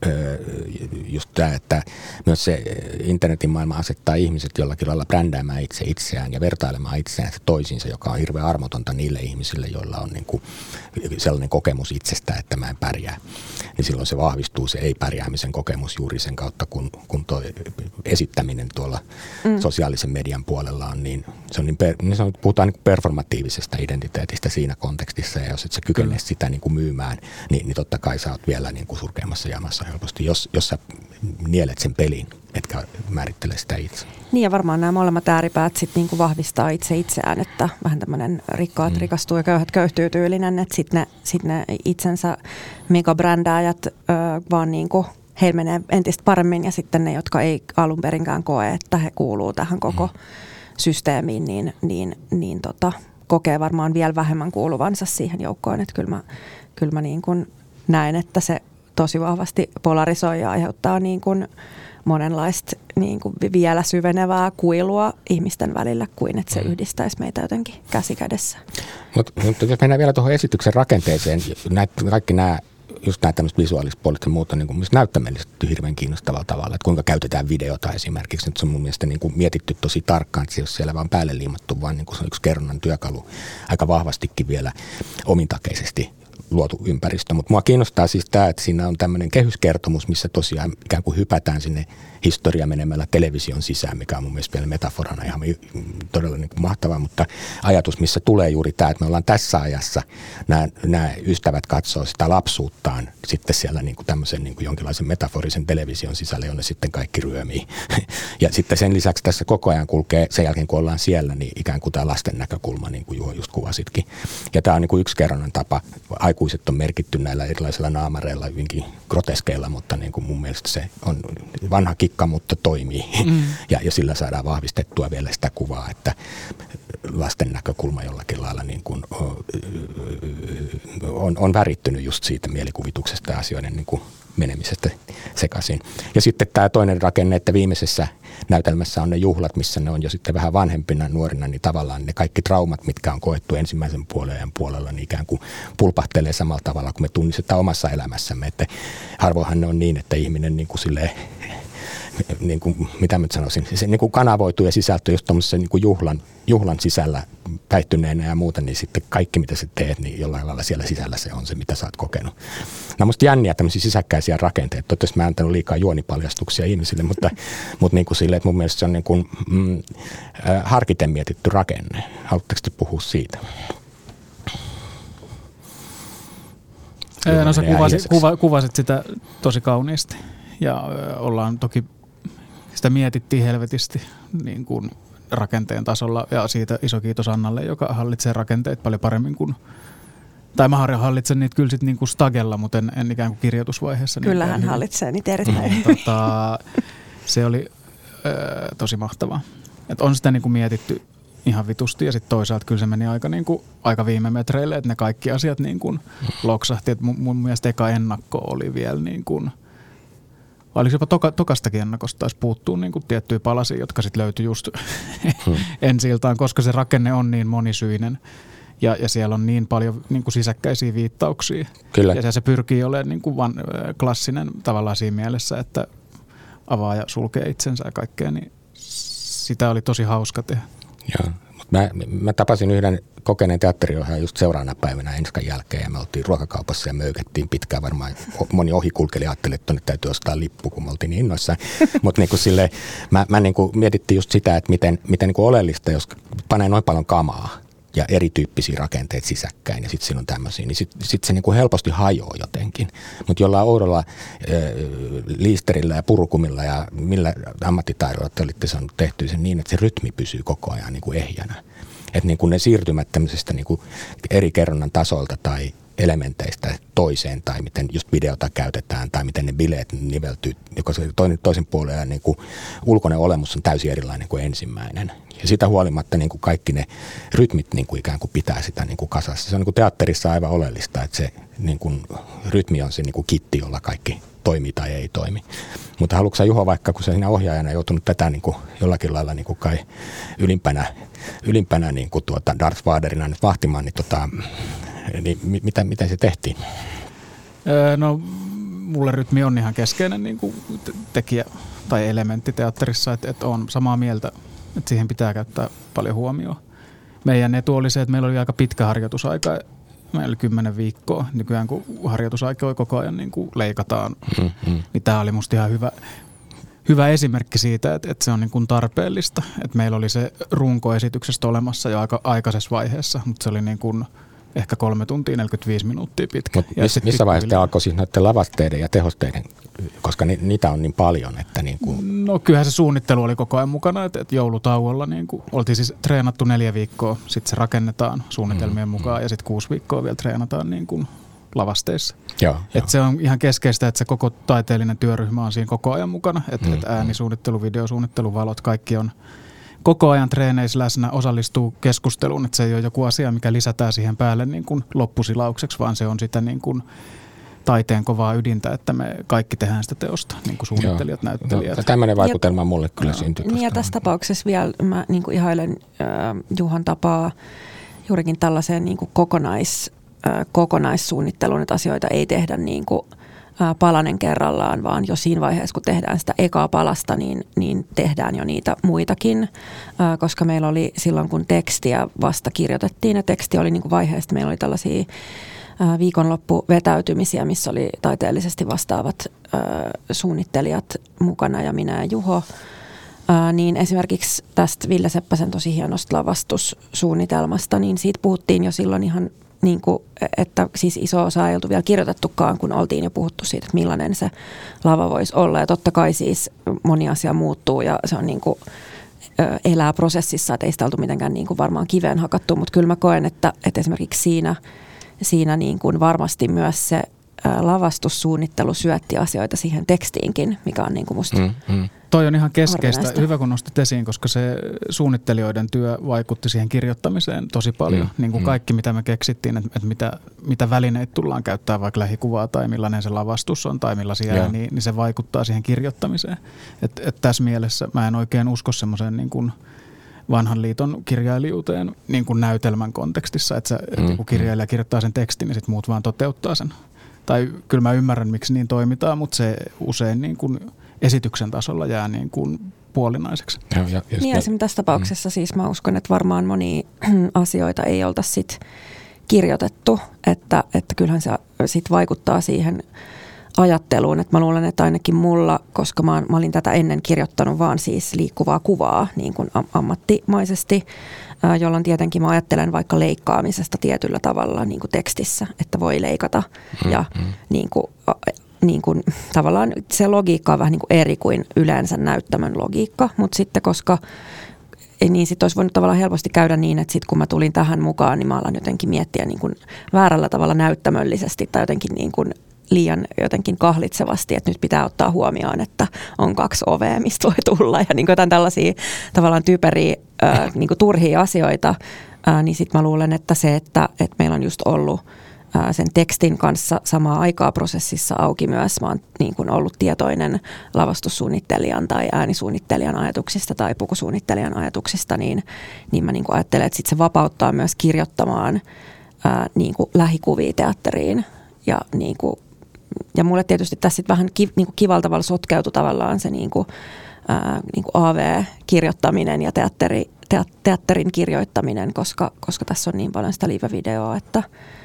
just tämä, että myös se internetin maailma asettaa ihmiset jollakin lailla brändäämään itse itseään ja vertailemaan itseään toisiinsa, joka on hirveän armotonta niille ihmisille, joilla on niin kuin sellainen kokemus itsestä, että mä en pärjää. Niin silloin se vahvistuu se ei-pärjäämisen kokemus juuri sen kautta, kun, kun tuo esittäminen tuolla mm. sosiaalisen median puolella on niin, se on niin, per, niin sanot, puhutaan niin performatiivisesta identiteetistä siinä kontekstissa, ja jos et sä kykene sitä niin kuin myymään, niin, niin totta kai sä oot vielä niin kuin surkeammassa jamassa helposti, jos, jos sä nielet sen pelin, etkä määrittele sitä itse. Niin ja varmaan nämä molemmat ääripäät sitten niinku vahvistaa itse itseään, että vähän tämmöinen rikkaat mm. rikastuu ja köyhät köyhtyy tyylinen, että sitten ne, sit ne itsensä megabrändääjät ö, vaan niinku, heillä menee entistä paremmin ja sitten ne, jotka ei alun perinkään koe, että he kuuluu tähän koko mm. systeemiin, niin, niin, niin tota, kokee varmaan vielä vähemmän kuuluvansa siihen joukkoon, että kyllä mä, kyllä mä niin kuin näen, että se tosi vahvasti polarisoi ja aiheuttaa niin kuin monenlaista niin kuin vielä syvenevää kuilua ihmisten välillä kuin että se yhdistäisi meitä jotenkin käsi kädessä. Mutta mut, jos mennään vielä tuohon esityksen rakenteeseen, näet, kaikki nämä, just nämä tämmöiset visuaaliset puolet ja muuta niin kuin myös näyttämällisesti hirveän kiinnostavalla tavalla, että kuinka käytetään videota esimerkiksi. Nyt se on mun mielestä niin kuin mietitty tosi tarkkaan, että se ei ole siellä vaan päälle liimattu, vaan niin kuin se on yksi kerronnan työkalu aika vahvastikin vielä omintakeisesti luotu ympäristö. Mutta mua kiinnostaa siis tämä, että siinä on tämmöinen kehyskertomus, missä tosiaan ikään kuin hypätään sinne historia menemällä television sisään, mikä on mun mielestä vielä metaforana ihan todella niin kuin mahtavaa, mutta ajatus, missä tulee juuri tämä, että me ollaan tässä ajassa, nämä, nämä ystävät katsoo sitä lapsuuttaan sitten siellä niin kuin tämmöisen niin kuin jonkinlaisen metaforisen television sisällä, jonne sitten kaikki ryömii. Ja sitten sen lisäksi tässä koko ajan kulkee, sen jälkeen kun ollaan siellä, niin ikään kuin tämä lasten näkökulma, niin kuin Juho just kuvasitkin. Ja tämä on niin kuin yksi kerronnan tapa. Aikuiset on merkitty näillä erilaisilla naamareilla, hyvinkin groteskeilla, mutta niin kuin mun mielestä se on vanha kikka, mutta toimii. Mm. Ja, ja sillä saadaan vahvistettua vielä sitä kuvaa, että lasten näkökulma jollakin lailla niin kuin on, on värittynyt just siitä mielikuvituksesta ja asioiden niin kuin menemisestä sekaisin. Ja sitten tämä toinen rakenne, että viimeisessä näytelmässä on ne juhlat, missä ne on jo sitten vähän vanhempina nuorina, niin tavallaan ne kaikki traumat, mitkä on koettu ensimmäisen puolen puolella, niin ikään kuin pulpahtelee samalla tavalla, kun me tunnistetaan omassa elämässämme. Että harvoinhan ne on niin, että ihminen niin kuin silleen, niin kuin, mitä mä nyt sanoisin, se niin kuin kanavoituu ja sisältyy just tuollaisen niin kuin juhlan, juhlan sisällä päihtyneenä ja muuta, niin sitten kaikki mitä sä teet, niin jollain lailla siellä sisällä se on se, mitä sä oot kokenut. Nämä on musta jänniä tämmöisiä sisäkkäisiä rakenteita. Toivottavasti mä en antanut liikaa juonipaljastuksia ihmisille, mutta, mutta niin kuin silleen, että mun mielestä se on niin kuin, mm, äh, harkiten mietitty rakenne. Haluatteko te puhua siitä? No sä kuvasit, kuva, kuvasit sitä tosi kauniisti ja ö, ollaan toki, sitä mietittiin helvetisti niin kuin rakenteen tasolla ja siitä iso kiitos Annalle, joka hallitsee rakenteet paljon paremmin kuin, tai mä hallitsen niitä kyllä sitten niin kuin stagella, mutta en, en ikään kuin kirjoitusvaiheessa. Kyllä hän hyvin. hallitsee niitä erittäin. tota, se oli ö, tosi mahtavaa. Et on sitä niin kuin mietitty ihan vitusti ja sitten toisaalta kyllä se meni aika, niin kuin, aika viime metreille, että ne kaikki asiat niin kuin loksahti. Et mun, mun mielestä eka ennakko oli vielä niin kuin, oliko jopa toka, tokastakin ennakosta taisi puuttua niin kuin tiettyjä palasia, jotka sitten löytyi just hmm. ensi iltaan, koska se rakenne on niin monisyinen ja, ja siellä on niin paljon niin kuin sisäkkäisiä viittauksia. Kyllä. Ja se pyrkii olemaan niin kuin van, klassinen tavallaan siinä mielessä, että avaa ja sulkee itsensä ja kaikkea, niin sitä oli tosi hauska tehdä. Joo. Mä, mä tapasin yhden kokeneen teatteriohjaajan just seuraavana päivänä enskan jälkeen ja me oltiin ruokakaupassa ja möykettiin pitkään. Varmaan moni ohikulkelija ajatteli, että tuonne täytyy ostaa lippu, kun me oltiin niin innoissaan. Mutta niin silleen, mä, mä niin mietittiin just sitä, että miten, miten niin oleellista, jos panee noin paljon kamaa ja erityyppisiä rakenteita sisäkkäin ja sitten siinä on tämmöisiä, niin sitten sit se niinku helposti hajoaa jotenkin. Mutta jollain oudolla e, liisterillä ja purukumilla ja millä ammattitaidolla te olitte saanut tehtyä sen niin, että se rytmi pysyy koko ajan niinku ehjänä. Että niinku ne siirtymät tämmöisestä niinku eri kerronnan tasolta tai elementeistä toiseen tai miten just videota käytetään tai miten ne bileet niveltyy, joka se toinen, toisen puolella niin kuin ulkoinen olemus on täysin erilainen kuin ensimmäinen. Ja sitä huolimatta niin kuin kaikki ne rytmit niin kuin ikään kuin pitää sitä niin kuin kasassa. Se on niin kuin teatterissa aivan oleellista, että se niin kuin rytmi on se niin kuin kitti, jolla kaikki toimii tai ei toimi. Mutta haluatko sä, Juho, vaikka kun sä siinä ohjaajana joutunut tätä niin kuin jollakin lailla niin kuin kai ylimpänä, ylimpänä niin kuin tuota Darth Vaderina nyt vahtimaan, niin tota, niin mitä, miten se tehtiin? Öö, no mulle rytmi on ihan keskeinen niin kuin tekijä tai elementti teatterissa, että, että on samaa mieltä, että siihen pitää käyttää paljon huomioon. Meidän etu oli se, että meillä oli aika pitkä harjoitusaika, meillä oli kymmenen viikkoa. Nykyään kun harjoitusaika koko ajan niin kuin leikataan, mm-hmm. niin tämä oli musta ihan hyvä, hyvä esimerkki siitä, että, että se on niin kuin tarpeellista. Että meillä oli se runko esityksestä olemassa jo aika aikaisessa vaiheessa, mutta se oli niin kuin ehkä kolme tuntia, neljäkymmentäviisi minuuttia pitkä. Mut miss, missä vaiheessa te alkoi siis noiden lavasteiden ja tehosteiden, koska ni, niitä on niin paljon, että niin kuin... No kyllähän se suunnittelu oli koko ajan mukana, että, että joulutauolla niin kuin, oltiin siis treenattu neljä viikkoa, sitten se rakennetaan suunnitelmien mm, mukaan mm. ja sitten kuusi viikkoa vielä treenataan niin kuin lavasteissa. Joo, et jo. Se on ihan keskeistä, että se koko taiteellinen työryhmä on siinä koko ajan mukana, että mm, et äänisuunnittelu, videosuunnittelu, valot, kaikki on koko ajan treeneissä läsnä, osallistuu keskusteluun, että se ei ole joku asia, mikä lisätään siihen päälle niin kuin loppusilaukseksi, vaan se on sitä niin kuin taiteen kovaa ydintä, että me kaikki tehdään sitä teosta, niin kuin suunnittelijat, Joo. näyttelijät. No, tämmöinen vaikutelma mulle kyllä syntyi. Niin ja tässä tapauksessa vielä mä niin kuin ihailen äh, Juhon tapaa juurikin tällaiseen niin kuin kokonais, äh, kokonaissuunnitteluun, että asioita ei tehdä niin kuin palanen kerrallaan, vaan jo siinä vaiheessa, kun tehdään sitä ekaa palasta, niin, niin tehdään jo niitä muitakin, koska meillä oli silloin, kun tekstiä vasta kirjoitettiin, ja teksti oli niin kuin vaiheesta, meillä oli tällaisia viikonloppuvetäytymisiä, missä oli taiteellisesti vastaavat suunnittelijat mukana ja minä ja Juho, niin esimerkiksi tästä Ville Seppäsen tosi hienosta lavastussuunnitelmasta, niin siitä puhuttiin jo silloin ihan niin kuin, että siis iso osa ei oltu vielä kirjoitettukaan, kun oltiin jo puhuttu siitä, että millainen se lava voisi olla. Ja totta kai siis moni asia muuttuu ja se on niin kuin, elää prosessissa, että ei sitä oltu mitenkään niin kuin varmaan kiveen hakattu, mutta kyllä mä koen, että, että esimerkiksi siinä, siinä niin kuin varmasti myös se lavastussuunnittelu syötti asioita siihen tekstiinkin, mikä on niin kuin musta mm, mm. Toi on ihan keskeistä. Hyvä, kun nostit esiin, koska se suunnittelijoiden työ vaikutti siihen kirjoittamiseen tosi paljon. Mm, niin kuin mm. kaikki, mitä me keksittiin, että, että mitä, mitä välineitä tullaan käyttää, vaikka lähikuvaa tai millainen se lavastus on tai millaisia yeah. niin, niin se vaikuttaa siihen kirjoittamiseen. Et, et tässä mielessä mä en oikein usko semmoiseen niin kuin vanhan liiton kirjailijuuteen niin kuin näytelmän kontekstissa, että, sä, mm, että kun kirjailija kirjoittaa sen tekstin, niin sitten muut vaan toteuttaa sen. Tai kyllä mä ymmärrän, miksi niin toimitaan, mutta se usein niin kuin esityksen tasolla jää niin kuin puolinaiseksi. Ja, ja, niin ja esimerkiksi tässä tapauksessa mm. siis mä uskon, että varmaan monia asioita ei oltaisi sit kirjoitettu, että, että kyllähän se sit vaikuttaa siihen ajatteluun, että mä luulen, että ainakin mulla, koska mä, mä olin tätä ennen kirjoittanut vaan siis liikkuvaa kuvaa niin kuin ammattimaisesti, jolloin tietenkin mä ajattelen vaikka leikkaamisesta tietyllä tavalla niin kuin tekstissä, että voi leikata mm, ja mm. Niin kuin, niin kuin, tavallaan se logiikka on vähän niin kuin eri kuin yleensä näyttämön logiikka, mutta sitten koska niin sitten olisi voinut tavallaan helposti käydä niin, että sitten kun mä tulin tähän mukaan, niin mä alan jotenkin miettiä niin kuin väärällä tavalla näyttämöllisesti tai jotenkin niin kuin liian jotenkin kahlitsevasti, että nyt pitää ottaa huomioon, että on kaksi ovea, mistä voi tulla ja niin kuin jotain tällaisia tavallaan typeriä, ää, niin kuin turhia asioita, ää, niin sitten mä luulen, että se, että, että meillä on just ollut ää, sen tekstin kanssa samaa aikaa prosessissa auki myös, mä oon niin kuin ollut tietoinen lavastussuunnittelijan tai äänisuunnittelijan ajatuksista tai pukusuunnittelijan ajatuksista, niin, niin mä niin kuin ajattelen, että sit se vapauttaa myös kirjoittamaan ää, niin kuin lähikuvia teatteriin ja niin kuin ja mulle tietysti tässä sitten vähän ki, niin kuin kivalla tavalla sotkeutui tavallaan se niin kuin, ää, niin kuin A V-kirjoittaminen ja teatteri, teatterin kirjoittaminen, koska, koska tässä on niin paljon sitä live-videoa, että,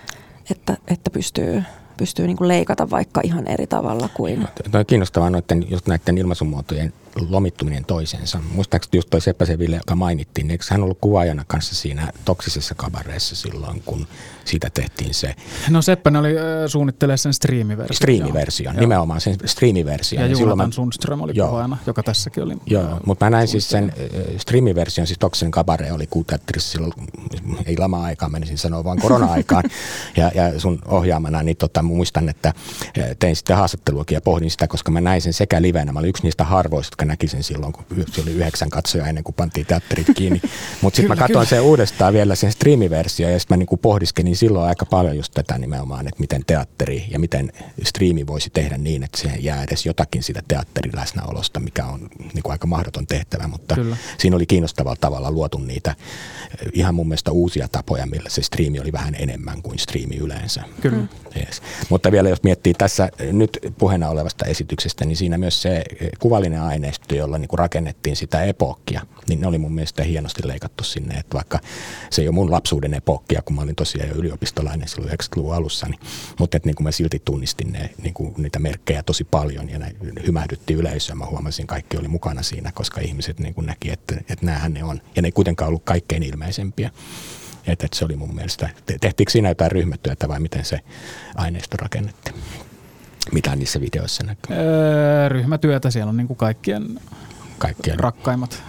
että, että pystyy, pystyy niin kuin leikata vaikka ihan eri tavalla kuin... Tämä on kiinnostavaa noiden, just näiden ilmaisumuotojen lomittuminen toisensa. Muistaakseni just toi Seppäsen Ville, joka mainittiin, eikö hän ollut kuvaajana kanssa siinä Toksisessa kabareessa silloin, kun siitä tehtiin se... No Seppänen oli äh, suunnittelee sen striimiversion. Striimiversion, nimenomaan sen striimiversion. Ja Juunatan mä... Sundström oli joo. kuvaajana, joka tässäkin oli. Joo, mutta mä näin siis sen äh, striimiversion, siis Toksisen kabare oli kuuteatterissa silloin, ei lama-aikaan menisin sanoa, vaan korona-aikaan. ja, ja sun ohjaamana, niin tota, muistan, että tein sitten haastatteluakin ja pohdin sitä, koska mä näin sen sekä livenä. Mä olin yksi niistä harvoista, jotka näki sen silloin, kun se oli yhdeksän katsojaa ennen kuin pantiin teatterit kiinni. Mutta sitten mä katsoin sen uudestaan vielä sen striimiversio ja sitten mä niinku pohdiskelin silloin aika paljon just tätä nimenomaan, että miten teatteri ja miten striimi voisi tehdä niin, että siihen jää edes jotakin sitä teatterin läsnäolosta, mikä on niinku aika mahdoton tehtävä, mutta Kyllä. siinä oli kiinnostavalla tavalla luotu niitä ihan mun mielestä uusia tapoja, millä se striimi oli vähän enemmän kuin striimi yleensä. Kyllä. Yes. Mutta vielä jos miettii tässä nyt puheena olevasta esityksestä, niin siinä myös se kuvallinen aineisto, jolla niin kuin rakennettiin sitä epokkia, niin ne oli mun mielestä hienosti leikattu sinne, että vaikka se ei ole mun lapsuuden epokkia, kun mä olin tosiaan jo yliopistolainen silloin yhdeksänkymmentäluvun alussa, niin, mutta että niin kuin mä silti tunnistin ne, niin kuin niitä merkkejä tosi paljon ja ne hymähdytti yleisöä. Mä huomasin, kaikki oli mukana siinä, koska ihmiset niin kuin näki, että, että näähän ne on. Ja ne ei kuitenkaan ollut kaikkein ilmeisempiä. Että, että se oli mun mielestä, tehtiinkö siinä jotain ryhmätyötä vai miten se aineisto rakennettiin? Mitä niissä videoissa näkyy? Öö, ryhmätyötä, siellä on niin kuin kaikkien, kaikkien rakkaimmat.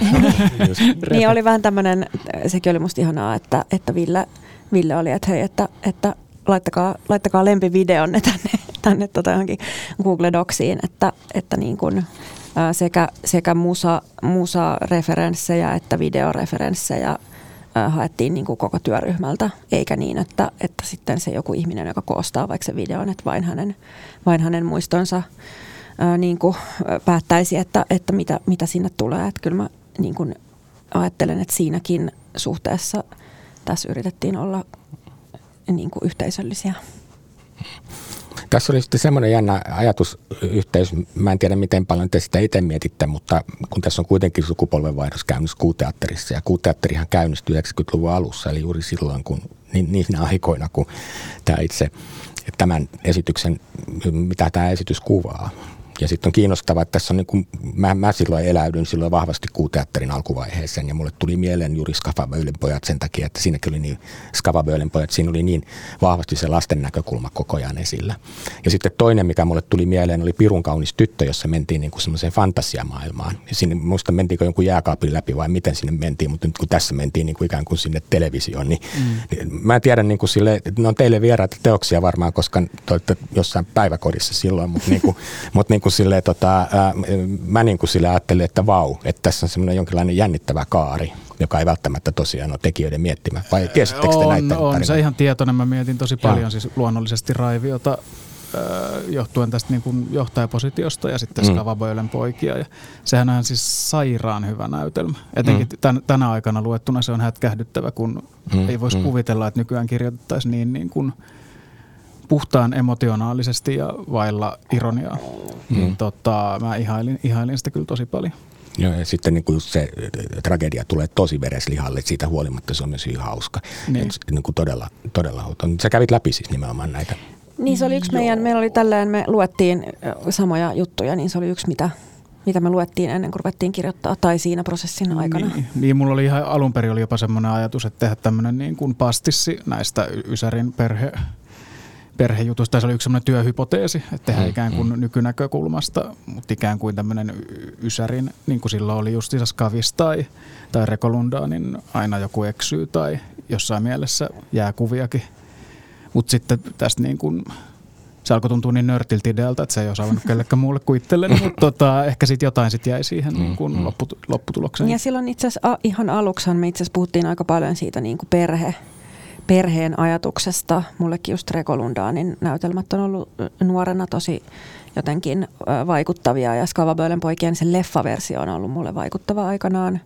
Niin oli vähän tämmöinen, sekin oli musta ihanaa, että, että Ville, Ville oli, että hei, että, että laittakaa, laittakaa lempivideonne tänne, tänne tota johonkin Google Docsiin, että, että niin kuin sekä, sekä musa, musa-referenssejä että videoreferenssejä haettiin niin kuin koko työryhmältä, eikä niin, että, että sitten se joku ihminen, joka koostaa vaikka se videon, että vain hänen, vain hänen muistonsa ää, niin kuin päättäisi, että, että mitä, mitä sinne tulee. Että kyllä mä niin kuin ajattelen, että siinäkin suhteessa tässä yritettiin olla niin kuin yhteisöllisiä. Tässä oli sitten semmoinen jännä ajatusyhteys, mä en tiedä miten paljon te sitä itse mietitte, mutta kun tässä on kuitenkin sukupolvenvaihdos käynnissä Kuuteatterissa ja Kuuteatterihan käynnistyi yhdeksänkymmentäluvun alussa, eli juuri silloin, kun niin, niinä aikoina, kun tämä itse tämän esityksen, mitä tämä esitys kuvaa, Ja sitten on kiinnostavaa, että tässä on niin kuin, mä, mä silloin eläydyn silloin vahvasti kuuteatterin alkuvaiheeseen ja mulle tuli mieleen juuri Skavaböylin pojat sen takia, että siinäkin oli niin, Skavaböylin pojat, siinä oli niin vahvasti se lasten näkökulma koko ajan esillä. Ja sitten toinen, mikä mulle tuli mieleen, oli Pirun kaunis tyttö, jossa mentiin niin kuin semmoiseen fantasiamaailmaan. Ja sinne, muista mentiinkö jonkun jääkaapin läpi vai miten sinne mentiin, mutta nyt kun tässä mentiin niin kuin ikään kuin sinne televisioon, niin, mm. niin mä tiedän niin kuin sille, että ne on teille vieraita teoksia varmaan, koska te olette jossain päiväkodissa silloin, mutta niin kuin, mutta niin kuin silleen, tota, ää, mä niin kuin sille ajattelin, että vau, että tässä on semmoinen jonkinlainen jännittävä kaari, joka ei välttämättä tosiaan ole tekijöiden miettimä. Vai tiesittekö te näitä? On, on se ihan tietoinen. Mä mietin tosi paljon Joo. siis luonnollisesti Raiviota äh, johtuen tästä niin kuin johtajapositiosta ja sitten mm. Skavaböylän poikia. Ja sehän on siis sairaan hyvä näytelmä. Etenkin mm. tän, tänä aikana luettuna se on hätkähdyttävä, kun mm. ei voisi mm. kuvitella, että nykyään kirjoitettaisiin niin, niin kuin puhtaan emotionaalisesti ja vailla ironiaa. Mm. Niin, tota, mä ihailin, ihailin sitä kyllä tosi paljon. Joo, ja sitten niin kuin se tragedia tulee tosi vereslihalle, että siitä huolimatta se on myös hyvin hauska. Niin. Et, niin kuin todella, todella. Sä kävit läpi siis nimenomaan näitä. Niin se oli yksi meidän, meillä oli tällään, me luettiin samoja juttuja, niin se oli yksi mitä, mitä me luettiin ennen kuin ruvettiin kirjoittaa tai siinä prosessin aikana. Niin, niin mulla oli ihan alun perin oli jopa semmoinen ajatus, että tehdä tämmöinen niin kuin pastissi näistä Ysärin perhe perhejutusta. Se oli yksi sellainen työhypoteesi, että tehdään mm, ikään kuin mm. nykynäkökulmasta, mutta ikään kuin tämmöinen Ysärin, niin kuin silloin oli justiinsa Skavis tai, tai Rekolundaa, niin aina joku eksyy tai jossain mielessä jää kuviakin. Mutta sitten tästä niin kuin, se alkoi tuntua niin nörtiltä idealta, että se ei osannut kellekään muulle kuin itselleni, mutta tota, ehkä sitten jotain sit jäi siihen niin kuin mm, lopput, lopputulokseen. Ja silloin itse asiassa a, ihan aluksihan me itse asiassa puhuttiin aika paljon siitä niin kuin perhe, perheen ajatuksesta. Mullekin just Rekolundaanin näytelmät on ollut nuorena tosi jotenkin vaikuttavia ja Skavaböylän poikien se leffaversio on ollut mulle vaikuttava aikanaan.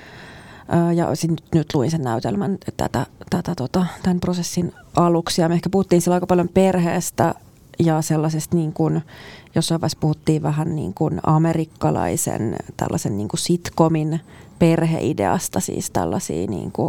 Ja nyt luin sen näytelmän tätä, tätä, tota, tämän prosessin aluksi ja me ehkä puhuttiin silloin aika paljon perheestä ja sellaisesta niin kuin, jossain vaiheessa puhuttiin vähän niin kuin amerikkalaisen tällaisen niin kuin sitcomin perheideasta, siis tällaisia niin kuin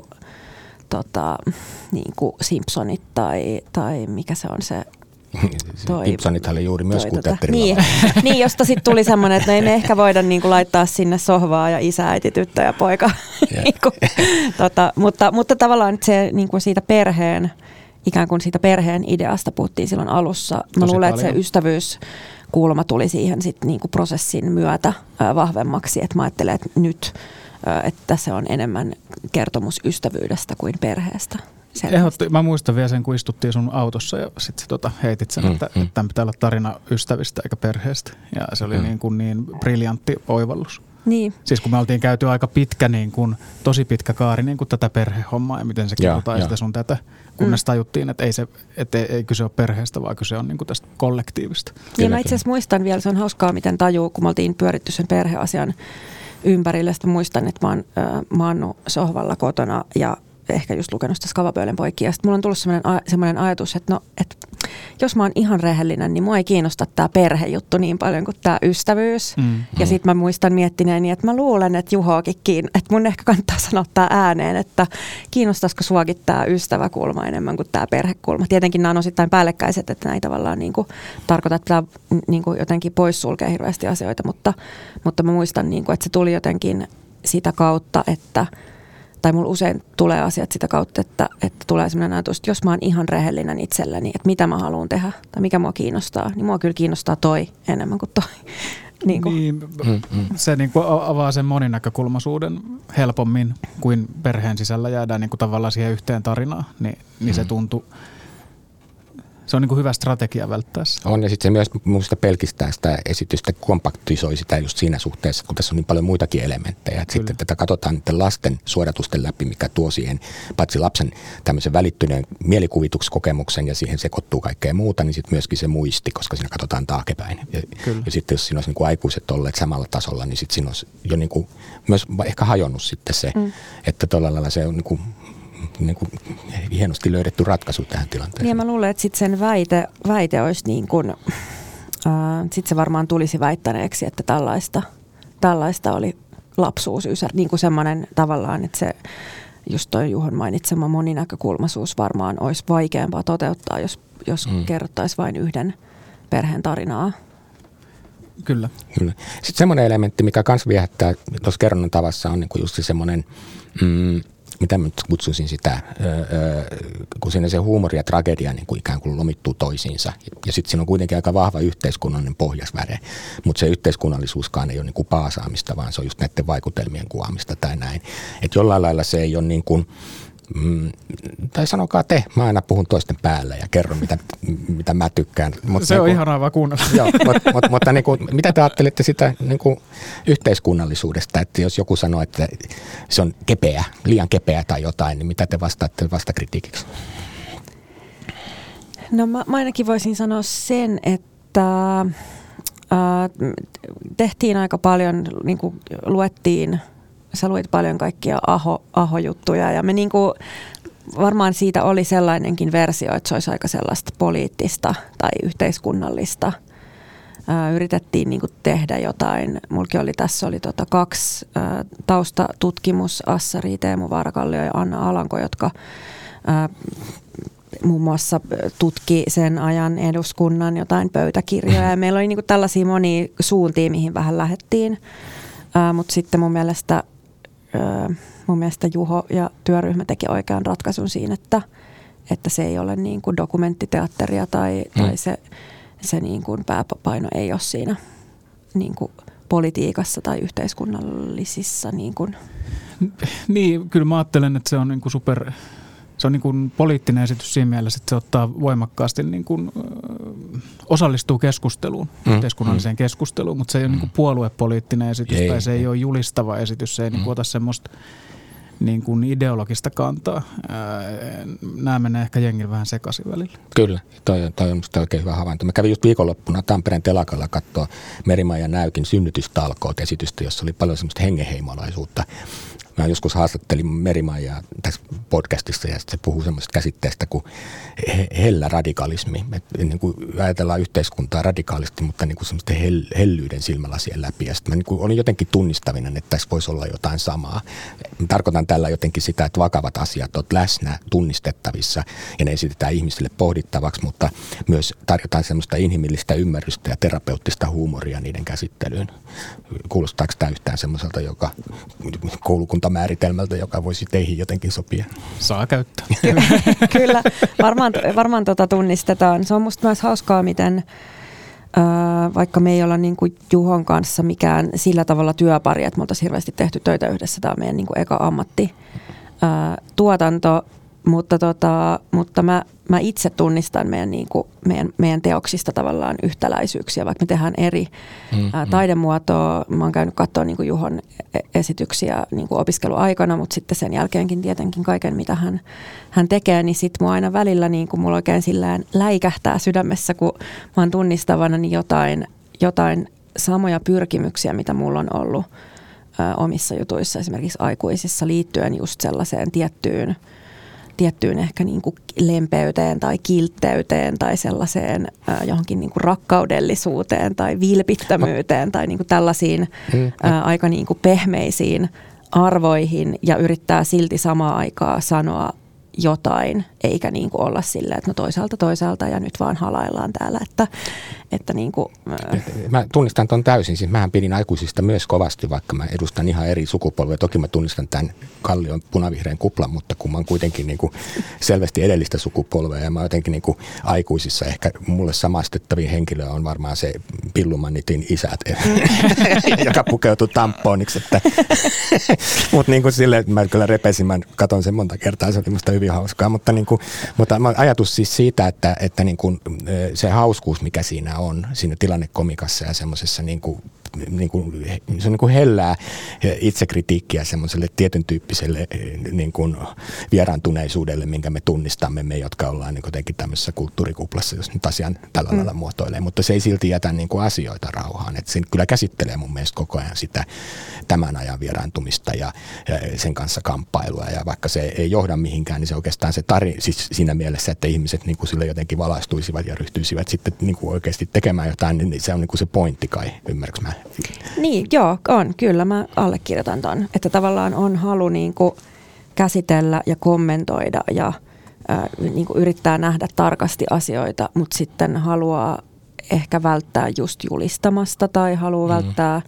Tota, niin kuin Simpsonit tai, tai mikä se on se toi, Simpsonit oli juuri myös kuuteatterilla. Niin, niin, josta sitten tuli semmoinen, että no ei me ehkä voida niin kuin laittaa sinne sohvaa ja isä, äiti, tyttö ja poika. Yeah. niin kuin, tota, mutta, mutta tavallaan se niin kuin siitä perheen, ikään kuin siitä perheen ideasta puhuttiin silloin alussa. Mä Tosi luulen, paljon. Että se ystävyyskulma tuli siihen sit niin kuin prosessin myötä äh, vahvemmaksi, että mä ajattelen, että nyt että se on enemmän kertomus ystävyydestä kuin perheestä. Ehdotti, mä muistan vielä sen, kun istuttiin sun autossa ja sitten tota, heitit sen, mm, että, mm. että tämän pitää olla tarina ystävistä eikä perheestä. Ja se oli mm. niin, kuin niin briljantti oivallus. Niin. Siis kun me oltiin käyty aika pitkä, niin kuin, tosi pitkä kaari niin kuin tätä perhehommaa ja miten se kirjoittaa sitä sun tätä, kunnes tajuttiin, että ei, se, että ei, ei kyse ole perheestä, vaan kyse on niin kuin tästä kollektiivista. Ja mä itse asiassa muistan vielä, se on hauskaa, miten tajuu, kun me oltiin pyöritty sen perheasian ympärille. Sitten muistan, että mä oon äh, maannut sohvalla kotona ja ehkä just lukenut sitä Skavaböylän poikia. Sitten mulla on tullut semmoinen, semmoinen ajatus, että no, että jos mä oon ihan rehellinen, niin mua ei kiinnosta tää perhejuttu niin paljon kuin tää ystävyys. Mm. Ja sitten mä muistan miettineeni, että mä luulen, että Juhoakin kiin, että mun ehkä kannattaa sanoa tää ääneen, että kiinnostaisiko suakin tää ystäväkulma enemmän kuin tää perhekulma. Tietenkin nämä on osittain päällekkäiset, että näitä tavallaan niin kuin tarkoittaa, että pitää niin kuin jotenkin poissulkea hirveästi asioita, mutta, mutta mä muistan, niin kuin, että se tuli jotenkin sitä kautta, että tai mulla usein tulee asiat sitä kautta, että, että tulee sellainen ajatus, että jos mä oon ihan rehellinen itselleni, että mitä mä haluan tehdä tai mikä mua kiinnostaa, niin mua kyllä kiinnostaa toi enemmän kuin toi. niin kuin. Niin, se niin kuin avaa sen moninäkökulmaisuuden helpommin, kuin perheen sisällä jäädään niin kuin tavallaan siihen yhteen tarinaan, niin, niin se tuntuu. Se on niin kuin hyvä strategia välttää. On, ja sitten se myös minusta pelkistää sitä esitystä, kompaktisoi sitä just siinä suhteessa, kun tässä on niin paljon muitakin elementtejä. Että sitten tätä katsotaan niiden lasten suodatusten läpi, mikä tuo siihen, paitsi lapsen tämmöisen välittyneen mielikuvitukskokemuksen ja siihen sekoittuu kaikkea muuta, niin sitten myöskin se muisti, koska siinä katsotaan taaksepäin. Ja, ja sitten jos siinä olisi niin kuin aikuiset olleet samalla tasolla, niin sitten siinä olisi jo niin kuin myös ehkä hajonnut sitten se, mm. että tuolla lailla se on niin kuin niin kuin hienosti löydetty ratkaisu tähän tilanteeseen. Ja mä luulen, että sitten sen väite, väite olisi niin kuin, äh, sitten se varmaan tulisi väittäneeksi, että tällaista, tällaista oli lapsuus, niin kuin semmoinen tavallaan, että se just toi Juhon mainitsema moninäkökulmaisuus varmaan olisi vaikeampaa toteuttaa, jos, jos mm. kerrottaisiin vain yhden perheen tarinaa. Kyllä. Kyllä. Sitten semmoinen elementti, mikä myös viehättää tuossa kerronnan tavassa, on niinku just se semmoinen, mm, mitä mä nyt kutsuisin sitä, öö, kun siinä se huumori ja tragedia niin kuin ikään kuin lomittuu toisiinsa. Ja sitten siinä on kuitenkin aika vahva yhteiskunnallinen pohjasväre, mutta se yhteiskunnallisuuskaan ei ole niin kuin paasaamista, vaan se on just näiden vaikutelmien kuvaamista tai näin. Että jollain lailla se ei ole niin kuin, Mm, tai sanokaa te, mä aina puhun toisten päällä ja kerron, mitä, mitä mä tykkään. Mut se niin on kun, ihanaa vaan kuunnella. Joo, mutta mut, mutta niin kuin, mitä te ajattelette sitä niin kuin yhteiskunnallisuudesta, että jos joku sanoo, että se on kepeä, liian kepeä tai jotain, niin mitä te vastaatte vastakritiikiksi? No mä, mä ainakin voisin sanoa sen, että äh, tehtiin aika paljon, niin kuin luettiin, sä luit paljon kaikkia aho, aho-juttuja ja me niinku, varmaan siitä oli sellainenkin versio, että se olisi aika sellaista poliittista tai yhteiskunnallista. Ää, yritettiin niinku tehdä jotain. Mulki oli tässä oli tota kaksi ää, taustatutkimus, Assari, Teemu Vaarakallio ja Anna Alanko, jotka ää, muun muassa tutki sen ajan eduskunnan jotain pöytäkirjoja. Ja meillä oli niinku tällaisia monia suuntia, mihin vähän lähdettiin, mutta sitten mun mielestä Mun mielestä Juho ja työryhmä teki oikean ratkaisun siinä, että, että se ei ole niin kuin dokumenttiteatteria tai, mm. tai se, se niin kuin pääpaino ei ole siinä niin kuin politiikassa tai yhteiskunnallisissa. Niin, kuin. Niin, kyllä mä ajattelen, että se on niin kuin super... Se on niin kuin poliittinen esitys siinä mielessä, että se ottaa voimakkaasti, niin kuin, ö, osallistuu keskusteluun, mm, yhteiskunnalliseen mm. keskusteluun, mutta se ei ole mm. niin kuin puoluepoliittinen esitys ei, tai se ei, ei ole julistava esitys, se ei mm. niin kuin ota semmoista niin kuin ideologista kantaa. Nämä menee ehkä jengillä vähän sekaisin välillä. Kyllä, toi, toi on musta oikein hyvä havainto. Mä kävin just viikonloppuna Tampereen telakalla katsoa Merimaija Näykin synnytystalkoot esitystä, jossa oli paljon semmoista hengenheimolaisuutta. Mä joskus haastattelin Merimaijaa tässä podcastissa ja se puhuu semmoisesta käsitteestä kuin hellä radikalismi. Et niin kuin ajatellaan yhteiskuntaa radikaalisti, mutta niin kuin semmoista hell- hellyyden silmälasien läpi. Ja sitten mä niin kuin olin jotenkin tunnistavinen, että tässä voisi olla jotain samaa. Mä tarkoitan tällä jotenkin sitä, että vakavat asiat ovat läsnä, tunnistettavissa ja ne esitetään ihmisille pohdittavaksi, mutta myös tarjotaan semmoista inhimillistä ymmärrystä ja terapeuttista huumoria niiden käsittelyyn. Kuulostaako tämä yhtään semmoiselta, joka koulukuntamääritelmältä, joka voisi teihin jotenkin sopia? Saa käyttää. Kyllä, varmaan, varmaan tuota tunnistetaan. Se on musta myös hauskaa, miten äh, vaikka me ei olla niin kuin Juhon kanssa mikään sillä tavalla työpari, että me oltaisiin hirveästi tehty töitä yhdessä. Tämä on meidän niin kuin eka ammatti äh, tuotanto, mutta, tota, mutta mä, mä itse tunnistan meidän, niin kuin, meidän, meidän teoksista tavallaan yhtäläisyyksiä, vaikka me tehdään eri mm, ää, taidemuotoa. Mä oon käynyt katsoa niin kuin Juhon esityksiä niin kuin opiskeluaikana, mutta sitten sen jälkeenkin tietenkin kaiken, mitä hän, hän tekee, niin sit mua aina välillä niin kuin mulla oikein sillään läikähtää sydämessä, kun mä oon tunnistavana niin jotain, jotain samoja pyrkimyksiä, mitä mulla on ollut ää, omissa jutuissa, esimerkiksi aikuisissa, liittyen just sellaiseen tiettyyn tiettyyn ehkä niin kuin lempeyteen tai kiltteyteen tai sellaiseen äh, johonkin niin kuin rakkaudellisuuteen tai vilpittömyyteen tai niin kuin tällaisiin äh, aika niin kuin pehmeisiin arvoihin ja yrittää silti samaan aikaan sanoa jotain, eikä niin kuin olla silleen, että no toisaalta toisaalta ja nyt vaan halaillaan täällä, että, että niin kuin, äh. Mä tunnistan ton täysin, siis mähän pidin aikuisista myös kovasti, vaikka mä edustan ihan eri sukupolvia. Toki mä tunnistan tämän Kallion punavihreän kuplan, mutta kun mä oon kuitenkin niin kuin selvästi edellistä sukupolvea ja mä jotenkin niin kuin aikuisissa ehkä mulle samaistettavin henkilö on varmaan se Pillumanitin isät, joka pukeutui tamponiksi, että mutta niin kuin silleen, että mä kyllä repesin, mä katon sen monta kertaa, se oli musta hyvin hauskaa, mutta, niin kuin, mutta ajatus siis siitä, että, että niin kuin se hauskuus, mikä siinä on, siinä tilannekomikassa ja semmoisessa niin kuin, niin kuin, se on niin kuin hellää itsekritiikkiä semmoiselle tietyn tyyppiselle niin kuin vieraantuneisuudelle, minkä me tunnistamme, me jotka ollaan niin jotenkin tämmöisessä kulttuurikuplassa, jos nyt asian tällä lailla mm. muotoilee, mutta se ei silti jätä niin kuin asioita rauhaan, että se kyllä käsittelee mun mielestä koko ajan sitä tämän ajan vieraantumista ja, ja sen kanssa kamppailua ja vaikka se ei johda mihinkään, niin se oikeastaan se tarina, siis siinä mielessä, että ihmiset niin kuin sille jotenkin valaistuisivat ja ryhtyisivät sitten niin kuin oikeasti tekemään jotain, niin se on niin kuin se pointti kai, ymmärrätkö mä? Niin, joo, on. Kyllä mä allekirjoitan ton, että tavallaan on halu niin kuin käsitellä ja kommentoida ja äh, niin kuin yrittää nähdä tarkasti asioita, mutta sitten haluaa ehkä välttää just julistamasta tai haluaa Mm. välttää,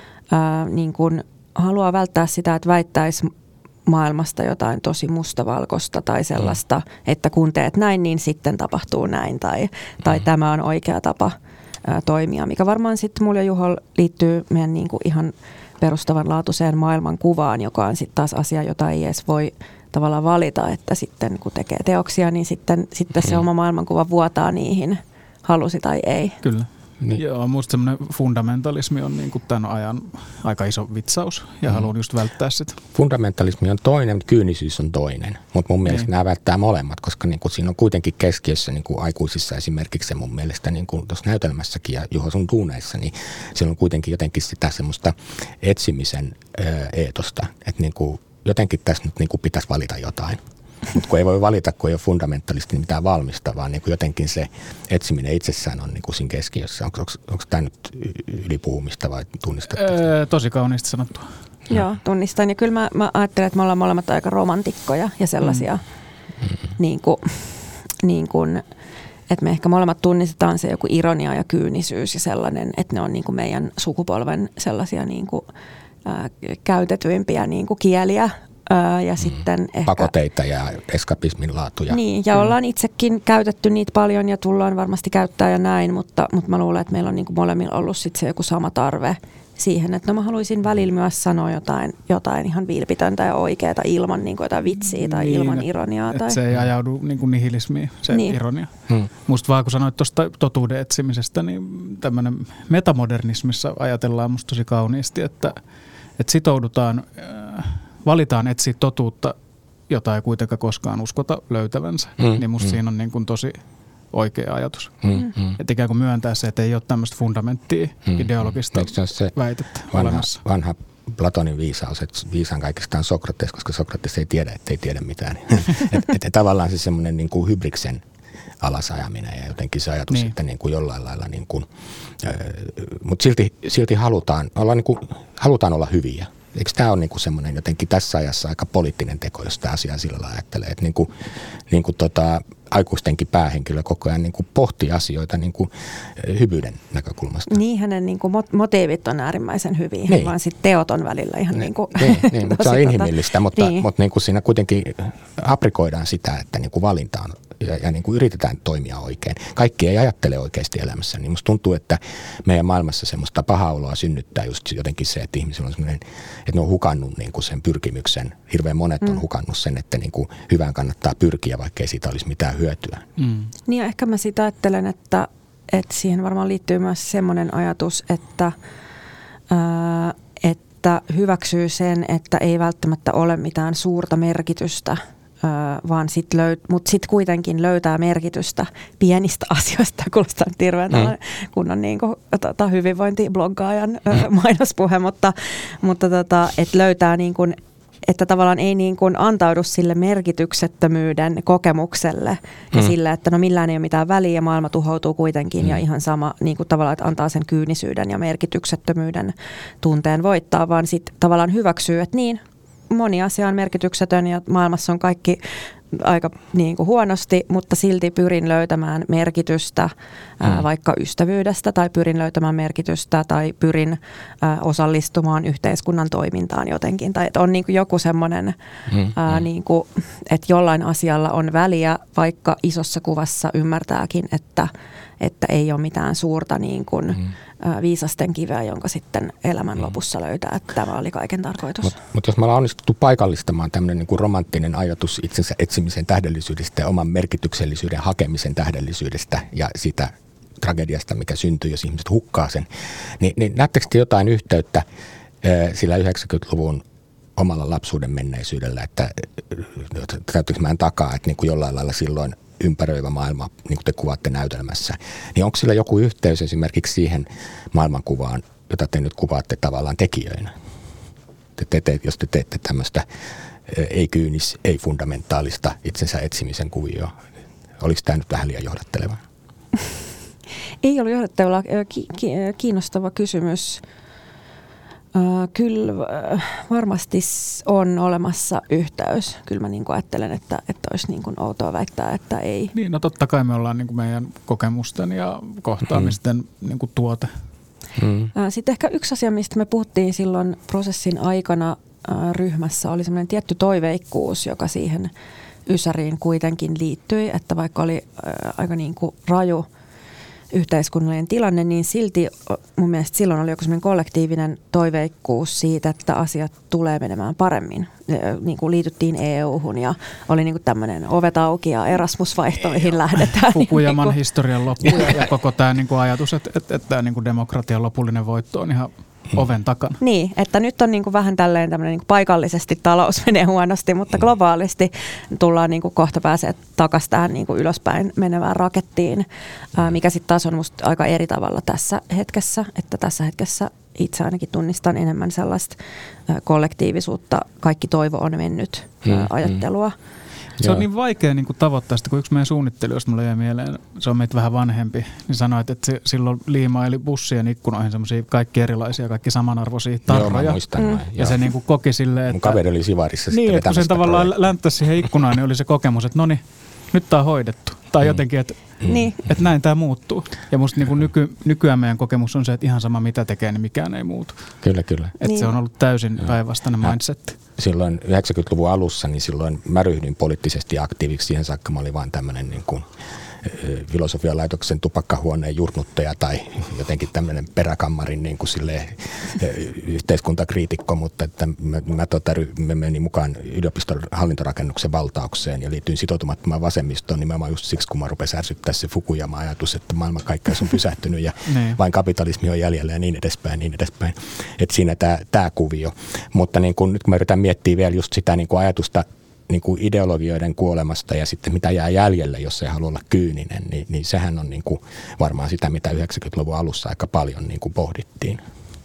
ää, niin kuin, haluaa välttää sitä, että väittäisi maailmasta jotain tosi mustavalkoista tai sellaista, mm. että kun teet näin, niin sitten tapahtuu näin tai, tai mm. tämä on oikea tapa ää, toimia, mikä varmaan sitten mulla ja Juholla liittyy meidän niin kuin ihan perustavanlaatuiseen maailmankuvaan, joka on sitten taas asia, jota ei edes voi tavallaan valita, että sitten kun tekee teoksia, niin sitten, sitten se oma maailmankuva vuotaa niihin, halusi tai ei. Kyllä. Niin. Joo, musta semmoinen fundamentalismi on niin kuin tämän ajan aika iso vitsaus ja mm. haluan just välttää sitä. Fundamentalismi on toinen, mutta kyynisyys on toinen. Mutta mun mielestä niin. nämä välttää molemmat, koska niin kuin siinä on kuitenkin keskiössä niin kuin aikuisissa esimerkiksi mun mielestä niin kuin tuossa näytelmässäkin ja Juho sun duuneissa, niin siellä on kuitenkin jotenkin sitä semmoista etsimisen ää, eetosta, että niin kuin jotenkin tässä nyt niin kuin pitäisi valita jotain. Mutta kun ei voi valita, kun ei ole fundamentalisti mitään valmista, vaan niin kuin jotenkin se etsiminen itsessään on niin kuin siinä keskiössä. Onko, onko, onko tämä nyt ylipuhumista vai tunnistatko? Öö, tosi kauniisti sanottua. No. Joo, tunnistan. Ja kyllä mä, mä ajattelen, että me ollaan molemmat aika romantikkoja ja sellaisia, mm. niin kuin, niin kuin, että me ehkä molemmat tunnistetaan se joku ironia ja kyynisyys ja sellainen, että ne on niin kuin meidän sukupolven sellaisia niin kuin, ää, käytetyimpiä niin kuin kieliä. Ja mm. sitten ehkä, pakoteita ja eskapismin laatuja. Niin, ja mm. ollaan itsekin käytetty niitä paljon ja tullaan varmasti käyttää ja näin, mutta, mutta mä luulen, että meillä on niin kuin molemmilla ollut sit se joku sama tarve siihen, että no mä haluaisin välillä myös sanoa jotain, jotain ihan vilpitöntä ja oikeaa ilman niin kuin jotain vitsiä tai niin, ilman ironiaa. Tai se ei ajaudu niin kuin nihilismiin, se niin. ironia. Hmm. Musta vaan kun sanoit tuosta totuuden etsimisestä, niin tämmöinen metamodernismissa ajatellaan musta tosi kauniisti, että, että sitoudutaan... Äh, valitaan etsiä totuutta, jota ei kuitenkaan koskaan uskota löytävänsä, mm, niin musta mm. siinä on niin kuin tosi oikea ajatus. Mm, mm. Että ikään kuin myöntää se, että ei ole tämmöistä fundamenttia, mm, ideologista mm. se väitettä vanha, olemassa. Vanha Platonin viisaus, että viisaan kaikesta on Sokrates, koska Sokrates ei tiedä, että ei tiedä mitään. Että et tavallaan se semmoinen niin kuin hybriksen alasajaminen ja jotenkin se ajatus, niin. että niin kuin jollain lailla, niin kuin, äh, mutta silti, silti halutaan, olla niin kuin, halutaan olla hyviä. Eikö tämä ole niinku semmoinen jotenkin tässä ajassa aika poliittinen teko, jos tämä asiaa sillä lailla ajattelee, että niinku, niinku tota, aikuistenkin päähenkilö koko ajan niinku pohtii asioita niinku hyvyyden näkökulmasta. Niin, hänen niinku motiivit on äärimmäisen hyviä, niin. vaan sitten teot on välillä ihan niin, niinku niin, niin, mutta se on inhimillistä, mutta, niin. mutta niinku siinä kuitenkin aprikoidaan sitä, että niinku valinta on ja, ja niin kuin yritetään toimia oikein. Kaikki ei ajattele oikeasti elämässä, niin musta tuntuu, että meidän maailmassa semmoista pahaa oloa synnyttää just jotenkin se, että ihmisillä on semmoinen, että ne on hukannut niin kuin sen pyrkimyksen. Hirveän monet on mm. hukannut sen, että niin kuin hyvään kannattaa pyrkiä, vaikka ei siitä olisi mitään hyötyä. Mm. Niin ja ehkä mä sitä ajattelen, että, että siihen varmaan liittyy myös semmoinen ajatus, että ää, että hyväksyy sen, että ei välttämättä ole mitään suurta merkitystä, vaan sit löy- mutta sitten kuitenkin löytää merkitystä pienistä asioista, kuulostaa nyt hirveän mm. kunnon niin kuin, tota, hyvinvointibloggaajan mm. mainospuhe, mutta, mutta tota, että löytää niin kuin, että tavallaan ei niin kuin antaudu sille merkityksettömyyden kokemukselle ja mm. sille, että no millään ei ole mitään väliä ja maailma tuhoutuu kuitenkin mm. ja ihan sama niin kuin tavallaan, että antaa sen kyynisyyden ja merkityksettömyyden tunteen voittaa, vaan sitten tavallaan hyväksyy, että niin, moni asia on merkityksetön ja maailmassa on kaikki aika niin kuin huonosti, mutta silti pyrin löytämään merkitystä ää, mm. vaikka ystävyydestä tai pyrin löytämään merkitystä tai pyrin ää, osallistumaan yhteiskunnan toimintaan jotenkin. Tai että on niin kuin joku semmoinen, mm. ää, niin kuin, että jollain asialla on väliä, vaikka isossa kuvassa ymmärtääkin, että, että ei ole mitään suurta niin kuin, mm. ää, viisasten kiveä, jonka sitten elämän mm. lopussa löytää, että tämä oli kaiken tarkoitus. Mutta mut jos me ollaan onnistuttu paikallistamaan tämmöinen niin kuin romanttinen ajatus itsensä etsimisen tähdellisyydestä ja oman merkityksellisyyden hakemisen tähdellisyydestä ja sitä tragediasta, mikä syntyy, jos ihmiset hukkaa sen, niin, niin näettekö te jotain yhteyttä äh, sillä yhdeksänkymmentäluvun omalla lapsuuden menneisyydellä, että täytyykö mä en takaa, että niin kuin jollain lailla silloin ympäröivä maailma, niin kuin te kuvaatte näytelmässä, niin onko sillä joku yhteys esimerkiksi siihen maailmankuvaan, jota te nyt kuvaatte tavallaan tekijöinä? Te, te, te, jos te teette tämmöistä ei kyynis, ei fundamentaalista itsensä etsimisen kuvioa, oliko tämä nyt vähän liian johdatteleva? Ei ollut johdatteleva, kiinnostava kysymys. Uh, kyllä uh, varmasti on olemassa yhteys. Kyllä mä niin kuin ajattelen, että, että olisi niin kuin outoa väittää, että ei. Niin, no totta kai me ollaan niin kuin meidän kokemusten ja kohtaamisten mm. niin kuin tuote. Mm. Uh, sitten ehkä yksi asia, mistä me puhuttiin silloin prosessin aikana uh, ryhmässä, oli semmoinen tietty toiveikkuus, joka siihen ysäriin kuitenkin liittyi, että vaikka oli uh, aika niin kuin raju yhteiskunnallinen tilanne, niin silti mun mielestä silloin oli joku semmoinen kollektiivinen toiveikkuus siitä, että asiat tulee menemään paremmin. Niin kuin liityttiin E U-hun ja oli niin kuin tämmöinen ovet auki ja Erasmus-vaihtoihin lähdetään. Fukuyaman niin kuin historian loppu ja, ja koko tämä niin kuin ajatus, että, että, että tämä niin kuin demokratian lopullinen voitto on ihan oven takana. Niin, että nyt on niin kuin vähän tälleen tämmöinen niin kuin paikallisesti talous menee huonosti, mutta globaalisti tullaan niin kuin kohta pääsee takaisin tähän niin kuin ylöspäin menevään rakettiin, mikä sitten taas on musta aika eri tavalla tässä hetkessä, että tässä hetkessä itse ainakin tunnistan enemmän sellaista kollektiivisuutta, kaikki toivo on mennyt hmm, ajattelua. Hmm. Se on niin vaikea niin kuin tavoittaa sitä, kun yksi meidän suunnittelijoista mulle jäi mieleen, se on meitä vähän vanhempi, niin sanoi, että se silloin liimaili bussien ikkunoihin semmoisia kaikki erilaisia, kaikki samanarvoisia tarroja. Joo, mä muistan mm. Ja se niin kuin koki silleen, että... Mun kaveri oli Sivarissa niin, että kun sen tavallaan länttäisi siihen ikkunaan, niin oli se kokemus, että no niin, nyt tää on hoidettu. Tai mm. jotenkin, että, mm. että näin tämä muuttuu. Ja musta niin kuin nyky, nykyään meidän kokemus on se, että ihan sama mitä tekee, niin mikään ei muutu. Kyllä, kyllä. Että niin. Se on ollut täysin päinvastainen mindsetti. Silloin yhdeksänkymmentäluvun alussa, niin silloin mä ryhdyin poliittisesti aktiiviksi. Siihen saakka mä olin vaan tämmöinen niin kuin filosofian laitoksen tupakkahuoneen jurnuttaja tai jotenkin tämmöinen peräkammarin niin kuin silleen, yhteiskuntakriitikko, mutta että mä, mä, tota, mä menin mukaan yliopiston hallintorakennuksen valtaukseen ja liityin sitoutumattomaan vasemmistoon nimenomaan just siksi, kun mä rupesin ärsyttää se Fukuyama-ajatus, että maailmankaikkeus on pysähtynyt ja vain kapitalismi on jäljellä ja niin edespäin, niin edespäin. Että siinä tämä, tämä kuvio. Mutta niin kun, nyt kun mä yritän miettiä vielä just sitä niin kuin ajatusta, niin kuin ideologioiden kuolemasta ja sitten mitä jää jäljelle, jos ei halua olla kyyninen, niin, niin sehän on niin kuin varmaan sitä, mitä yhdeksänkymmentäluvun alussa aika paljon niin kuin pohdittiin.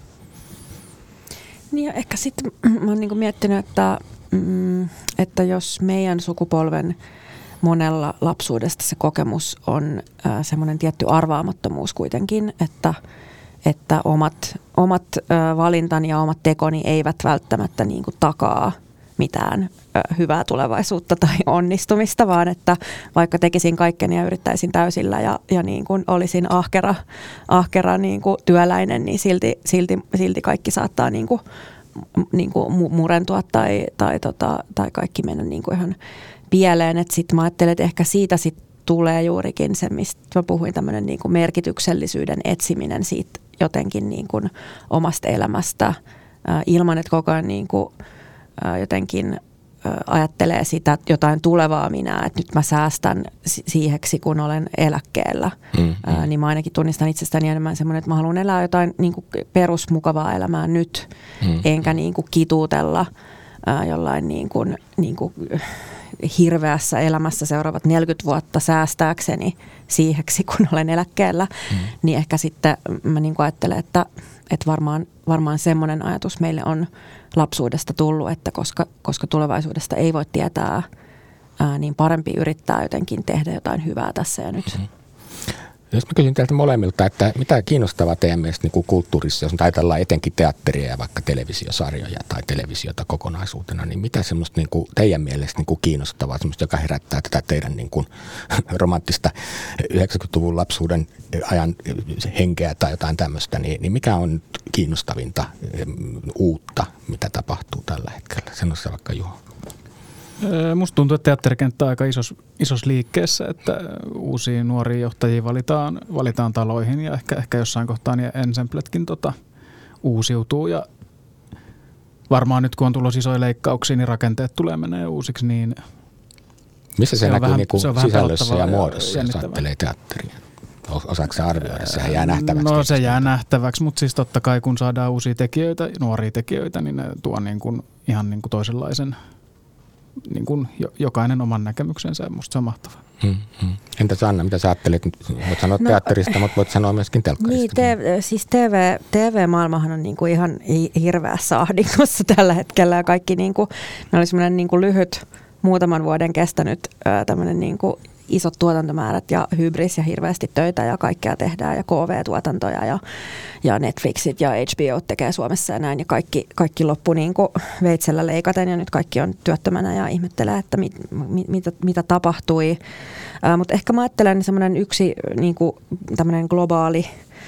Niin ja ehkä sitten mä oon niin kuin miettinyt, että, mm, että jos meidän sukupolven monella lapsuudesta se kokemus on äh, semmoinen tietty arvaamattomuus kuitenkin, että, että omat, omat äh, valintani ja omat tekoni eivät välttämättä niin kuin takaa mitään ö, hyvää tulevaisuutta tai onnistumista, vaan että vaikka tekisin kaikkeni ja yrittäisin täysillä ja, ja niin kuin olisin ahkera, ahkera niin kuin työläinen, niin silti, silti, silti kaikki saattaa niin kuin, niin kuin murentua tai, tai, tota, tai kaikki mennä niin kuin ihan pieleen. Sitten mä ajattelen, että ehkä siitä sit tulee juurikin se, mistä mä puhuin, tämmöinen niin kuin merkityksellisyyden etsiminen siitä jotenkin niin kuin omasta elämästä äh, ilman, että koko ajan niin kuin jotenkin ajattelee sitä jotain tulevaa minä, että nyt mä säästän siiheksi, kun olen eläkkeellä. Mm, mm. Niin mä ainakin tunnistan itsestäni enemmän semmoinen, että mä haluan elää jotain niin kuin perusmukavaa elämää nyt, mm, enkä niin kuin kituutella jollain niin kuin, niin kuin hirveässä elämässä seuraavat neljäkymmentä vuotta säästääkseni siiheksi, kun olen eläkkeellä. Mm. Niin ehkä sitten mä niin kuin ajattelen, että, että varmaan, varmaan semmoinen ajatus meille on lapsuudesta tullut, että koska, koska tulevaisuudesta ei voi tietää, ää, niin parempi yrittää jotenkin tehdä jotain hyvää tässä ja nyt. Mm-hmm. Jos mä kysyn teiltä molemmilta, että mitä kiinnostavaa teidän mielestä niin kuin kulttuurissa, jos ajatellaan etenkin teatteria ja vaikka televisiosarjoja tai televisiota kokonaisuutena, niin mitä semmoista niin kuin teidän mielestä niin kuin kiinnostavaa, semmoista, joka herättää tätä teidän niin kuin romanttista yhdeksänkymmentäluvun lapsuuden ajan henkeä tai jotain tämmöistä, niin, niin mikä on kiinnostavinta uutta, mitä tapahtuu tällä hetkellä? Sanoisi vaikka Juho. Musta tuntuu, että teatterikenttä on aika isos, isos liikkeessä, että uusia nuoria johtajia valitaan, valitaan taloihin ja ehkä, ehkä jossain kohtaa niin ensembletkin tota, uusiutuu ja varmaan nyt kun on tullut isoja leikkauksia, niin rakenteet tulee menee uusiksi, niin missä se, se näkyy vähän, niin se sisällössä ja muodossa, jos ajattelee teatteria? Osaatko se arvioida? Sehän jää nähtäväksi. No se jää nähtäväksi, mutta siis totta kai kun saadaan uusia tekijöitä, nuoria tekijöitä, niin ne tuo niin kuin, ihan niin kuin toisenlaisen, niin kuin jokainen oman näkemyksensä, ja musta se on mahtavaa. Hmm, hmm. Entäs Anna, mitä sä ajattelet? Voit sanoa no, teatterista, mutta voit sanoa myöskin telkkarista. Niin, te, siis T V, T V-maailmahan on niin kuin ihan hirveässä ahdingossa tällä hetkellä, ja kaikki niin kuin, meillä oli semmoinen niin kuin lyhyt, muutaman vuoden kestänyt tämmöinen niin kuin isot tuotantomäärät ja hybris ja hirveästi töitä ja kaikkea tehdään ja K V-tuotantoja ja, ja Netflixit ja H B O tekee Suomessa ja näin ja kaikki, kaikki loppu niin kuin veitsellä leikaten ja nyt kaikki on työttömänä ja ihmettelee, että mit, mit, mitä, mitä tapahtui. Äh, mutta ehkä mä ajattelen semmoinen yksi niin kuin tämmöinen globaali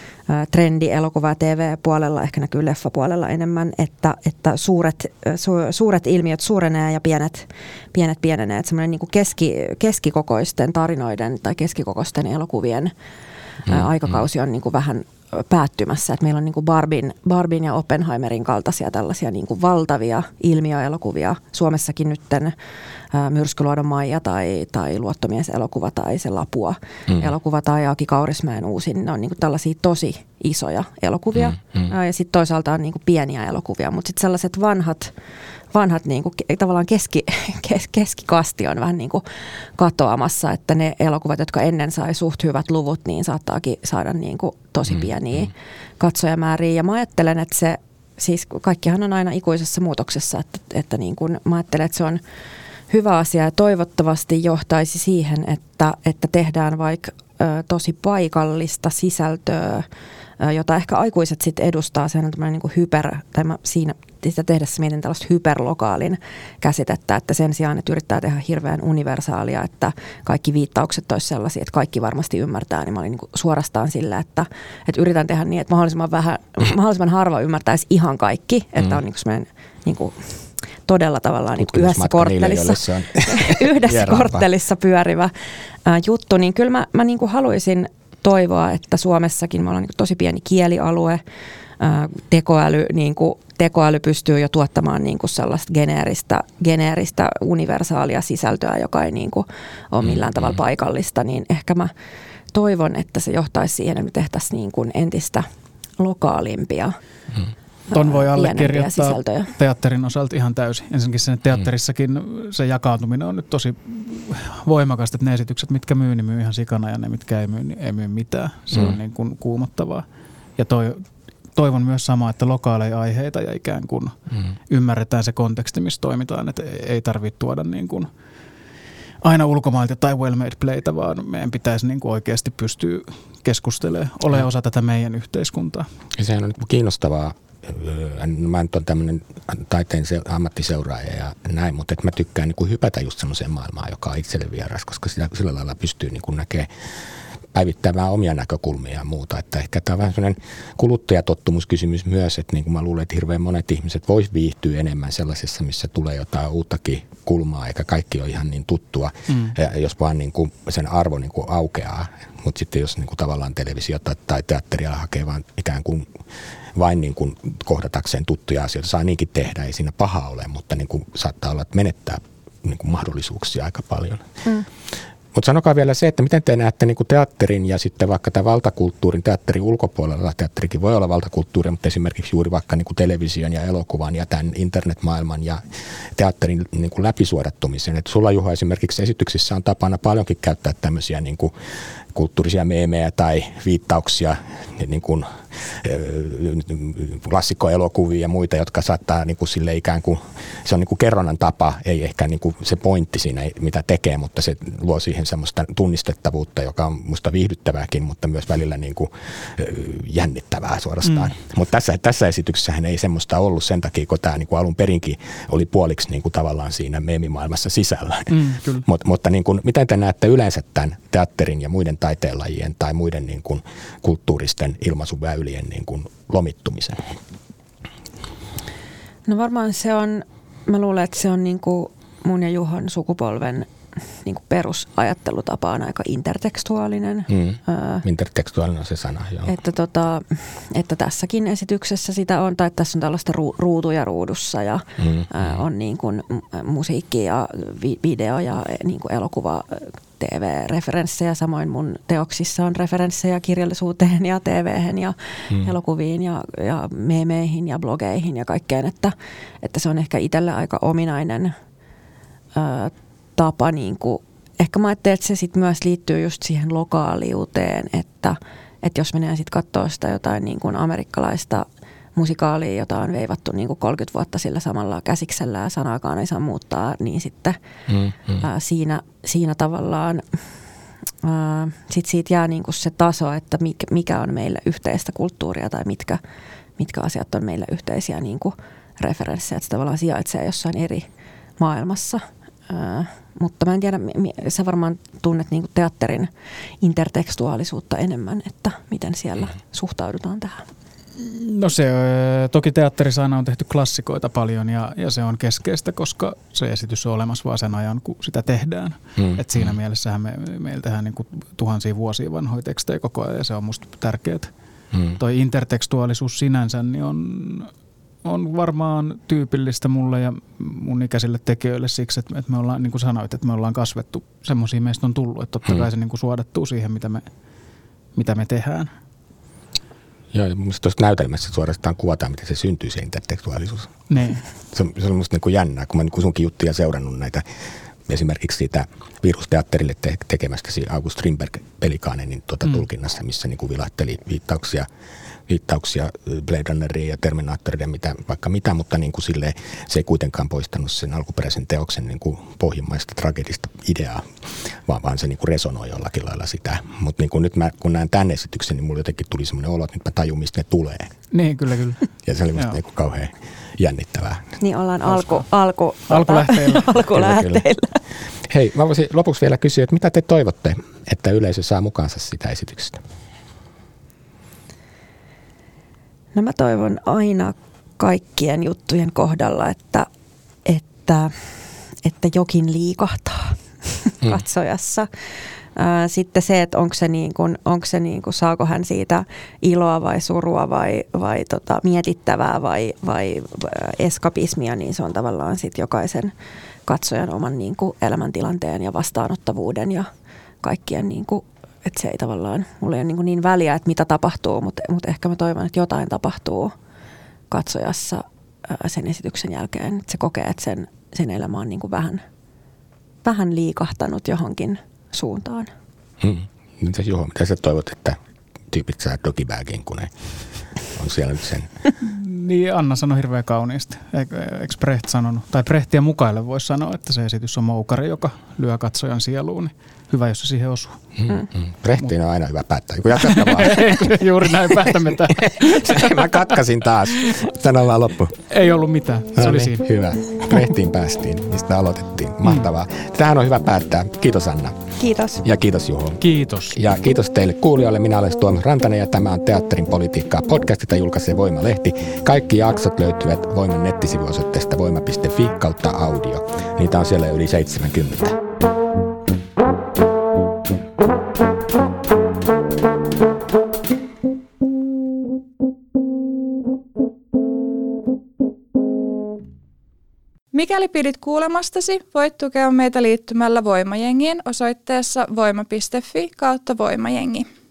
trendi elokuva- ja T V-puolella, ehkä näkyy leffapuolella enemmän, että, että suuret, su, suuret ilmiöt suurenee ja pienet, pienet pienenee. Että semmoinen niin kuin keski, keskikokoisten tarinoiden tai keskikokoisten elokuvien mm, ää, aikakausi on niin kuin vähän päättymässä. Että meillä on niin kuin Barbin, Barbin ja Oppenheimerin kaltaisia tällaisia niin kuin valtavia ilmiöelokuvia. Suomessakin nytten ää, Myrskyluodon Maija tai, tai Luottomies-elokuva tai se Lapua-elokuva mm. tai Aki Kaurismäen uusin. Ne on niin kuin tällaisia tosi isoja elokuvia. Mm, mm. Ja sitten toisaalta on niin kuin pieniä elokuvia, mutta sitten sellaiset vanhat, vanhat niin kuin, tavallaan keski, kes, keskikasti on vähän niin kuin katoamassa, että ne elokuvat, jotka ennen sai suht hyvät luvut, niin saattaakin saada niin kuin tosi pieniä mm, mm. katsojamääriä. Ja mä ajattelen, että se, siis kaikkihan on aina ikuisessa muutoksessa, että, että niin kuin, mä ajattelen, että se on hyvä asia ja toivottavasti johtaisi siihen, että, että tehdään vaikka ö, tosi paikallista sisältöä, ö, jota ehkä aikuiset sitten edustaa. Sehän on tämmöinen niin kuin hyper, tai mä siinä sitä tehdessä mietin tällaista hyperlokaalin käsitettä, että sen sijaan, että yrittää tehdä hirveän universaalia, että kaikki viittaukset olisi sellaisia, että kaikki varmasti ymmärtää, niin mä olin niin kuin suorastaan sillä, että, että yritän tehdä niin, että mahdollisimman, vähän, mahdollisimman harva ymmärtäisi ihan kaikki, että on niin kuin semmoinen niin kuin todella tavallaan niin yhdessä korttelissa, yhdessä korttelissa pyörivä ää, juttu, niin kyllä mä, mä niin kuin haluaisin toivoa, että Suomessakin me ollaan niin kuin tosi pieni kielialue, ää, tekoäly, niin kuin, tekoäly pystyy jo tuottamaan niin kuin sellaista geneeristä, geneeristä universaalia sisältöä, joka ei niin kuin ole millään tavalla mm-hmm. paikallista, niin ehkä mä toivon, että se johtaisi siihen, että me tehtäisiin niin kuin entistä lokaalimpia mm. Ton voi allekirjoittaa teatterin osalta ihan täysin. Ensinnäkin sen teatterissakin se jakaantuminen on nyt tosi voimakasta, että ne esitykset, mitkä myy, niin myy ihan sikana ja ne, mitkä ei myy, niin ei myy mitään. Se mm. on niin kuin kuumottavaa. Ja toi, toivon myös samaa, että lokaaleja aiheita ja ikään kuin mm. ymmärretään se konteksti, missä toimitaan. Että ei tarvitse tuoda niin kuin aina ulkomailta tai well-made playtä, vaan meidän pitäisi niin kuin oikeasti pystyä keskustelemaan, ole osa tätä meidän yhteiskuntaa. Ja sehän on kiinnostavaa. Mä nyt olen tämmöinen taiteen ammattiseuraaja ja näin, mutta mä tykkään niin kuin hypätä just semmoiseen maailmaan, joka on itselle vieras, koska sillä, sillä lailla pystyy niin kuin näkemään päivittämään omia näkökulmia ja muuta. Että ehkä tämä on vähän sellainen kuluttajatottumuskysymys myös, että niin kuin mä luulen, että hirveän monet ihmiset vois viihtyä enemmän sellaisessa, missä tulee jotain uuttakin kulmaa, eikä kaikki ole ihan niin tuttua, mm. jos vaan niin kuin sen arvo niin kuin aukeaa. Mutta sitten jos niin kuin tavallaan televisiota tai teatteria hakee vaan ikään kuin vain niin kuin kohdatakseen tuttuja asioita, saa niinkin tehdä, ei siinä paha ole, mutta niin kuin saattaa olla, että menettää niin kuin mahdollisuuksia aika paljon. Mm. Mutta sanokaa vielä se, että miten te näette niin kuin teatterin ja sitten vaikka tämä valtakulttuurin teatterin ulkopuolella, teatterikin voi olla valtakulttuuri, mutta esimerkiksi juuri vaikka niin kuin television ja elokuvan ja tämän internetmaailman ja teatterin niin kuin läpisuodattumisen. Että sulla, Juha, esimerkiksi esityksissä on tapana paljonkin käyttää tämmöisiä niin kuin kulttuurisia meemejä tai viittauksia, niin kuin klassikkoelokuvia ja muita, jotka saattaa niin kuin sille ikään kuin, se on niin kuin kerronnan tapa, ei ehkä niin kuin se pointti siinä, mitä tekee, mutta se luo siihen semmoista tunnistettavuutta, joka on musta viihdyttävääkin, mutta myös välillä niin kuin jännittävää suorastaan. Mm. Mutta tässä, tässä esityksessähän ei semmoista ollut sen takia, kun tämä niin kuin alun perinkin oli puoliksi niin kuin tavallaan siinä meemimaailmassa sisällä. Mm, Mut, mutta niin kuin, miten te näette yleensä tämän teatterin ja muiden taiteenlajien tai muiden niin kuin kulttuuristen ilmaisuväylien niin kuin lomittumisen? No varmaan se on, mä luulen, että se on niin kuin mun ja Juhon sukupolven niin kuin perusajattelutapa on aika intertekstuaalinen. Mm. Ää, intertekstuaalinen on se sana, joo. Että, tota, että tässäkin esityksessä sitä on, tai tässä on tällaista ru, ruutuja ruudussa ja mm. ää, on niin kuin musiikki ja vi, video ja niin kuin elokuva, T V-referenssejä. Samoin mun teoksissa on referenssejä kirjallisuuteen ja T V:hen ja mm. elokuviin ja, ja meemeihin ja blogeihin ja kaikkeen. Että, että se on ehkä itselle aika ominainen ää, tapa. Niin kuin, ehkä mä ajattelin, että se sit myös liittyy just siihen lokaaliuteen, että, että jos menee sitten katsoa sitä jotain niin kuin amerikkalaista musikaalia, jota on veivattu niin kuin kolmekymmentä vuotta sillä samalla käsiksellä ja sanaakaan ei saa muuttaa, niin sitten mm, mm. Ää, siinä, siinä tavallaan sitten siitä jää niinku se taso, että mikä on meille yhteistä kulttuuria tai mitkä, mitkä asiat on meille yhteisiä niinku referenssejä, että se tavallaan sijaitsee jossain eri maailmassa. Ää, mutta mä en tiedä, sä varmaan tunnet niinku teatterin intertekstuaalisuutta enemmän, että miten siellä suhtaudutaan tähän. No se, toki teatterissa aina on tehty klassikoita paljon ja, ja se on keskeistä, koska se esitys on olemassa vaan sen ajan, kun sitä tehdään. Hmm. Et siinä hmm. mielessähän me, meillä tehdään niinku tuhansia vuosia vanhoja tekstejä koko ajan ja se on musta tärkeää. Hmm. Toi intertekstuaalisuus sinänsä niin on, on varmaan tyypillistä mulle ja mun ikäisille tekijöille siksi, että, että me ollaan, niin kuin sanoit, että me ollaan kasvettu, semmoisia meistä on tullut, että totta kai se niin kuin suodattuu siihen, mitä me, mitä me tehdään. Joo, ja mielestäni tuossa näytelmässä suorastaan kuvataan, miten se syntyy, se intertekstuaalisuus. Niin. Se on, se on musta niin kuin jännää, kun mä niin sunkin juttuja seurannut näitä, esimerkiksi siitä Virusteatterille te- tekemästä August Strindberg-Pelikanen niin tuota mm. tulkinnassa, missä niin kuin vilahteli viittauksia, viittauksia Blade Runneriin ja Terminaattorille, mitä, vaikka mitä, mutta niin kuin silleen, se ei kuitenkaan poistanut sen alkuperäisen teoksen niin kuin pohjimmaista tragedista ideaa, vaan, vaan se niin kuin resonoi jollakin lailla sitä. Mutta niin nyt mä, kun näen tämän esityksen, niin mulla jotenkin tuli semmoinen olo, että nyt mä tajun, mistä ne tulee. Niin, kyllä, kyllä. Ja se oli musta niin kuin kauhean jännittävää. Niin ollaan alku, alku, alkulähteillä. alkulähteillä. Hei, mä voisin lopuksi vielä kysyä, että mitä te toivotte, että yleisö saa mukaansa sitä esityksestä? No mä toivon aina kaikkien juttujen kohdalla, että, että, että jokin liikahtaa mm. katsojassa. Sitten se, että onko se niin kuin, onko se niin kuin, saako hän siitä iloa vai surua vai, vai tota, mietittävää vai, vai eskapismia, niin se on tavallaan sit jokaisen katsojan oman niin kuin, elämäntilanteen ja vastaanottavuuden ja kaikkien, niin kuin, että se ei tavallaan, mulla ei ole niin, kuin niin väliä, että mitä tapahtuu, mutta, mutta ehkä mä toivon, että jotain tapahtuu katsojassa sen esityksen jälkeen, että se kokee, että sen, sen elämä on niin kuin vähän, vähän liikahtanut johonkin suuntaan. Hmm. Mitäs Juho, mitä sä toivot, että tyypit saa dogibagin, kun ne on siellä nyt sen? Niin, Anna sanoi hirveän kauniisti. Eikö Brecht sanonut, tai Brechtia mukaille voisi sanoa, että se esitys on moukari, joka lyö katsojan sieluun. Niin hyvä, jos se siihen osuu. Hmm. Hmm. Brechtiin on aina hyvä päättää. Kun jatka vaan. Juuri näin, päättämme tämän. Mä katkasin taas. Tän vaan loppu. Ei ollut mitään. Se no oli niin, siinä. Hyvä. Brechtiin päästiin, mistä aloitettiin. Mahtavaa. Tähän on hyvä päättää. Kiitos Anna. Kiitos. Ja kiitos Juho. Kiitos. Ja kiitos teille kuulijoille. Minä olen Tuomas Rantanen ja tämä on Teatterin politiikkaa podcast, jota julkaisee Voima-lehti. Kaikki jaksot löytyvät Voiman nettisivuosoitteesta voima piste fi kautta audio. Niitä on siellä yli seitsemänkymmentä. Mikäli pidit kuulemastasi, voit tukea meitä liittymällä Voimajengiin osoitteessa voima piste fi kautta voimajengi.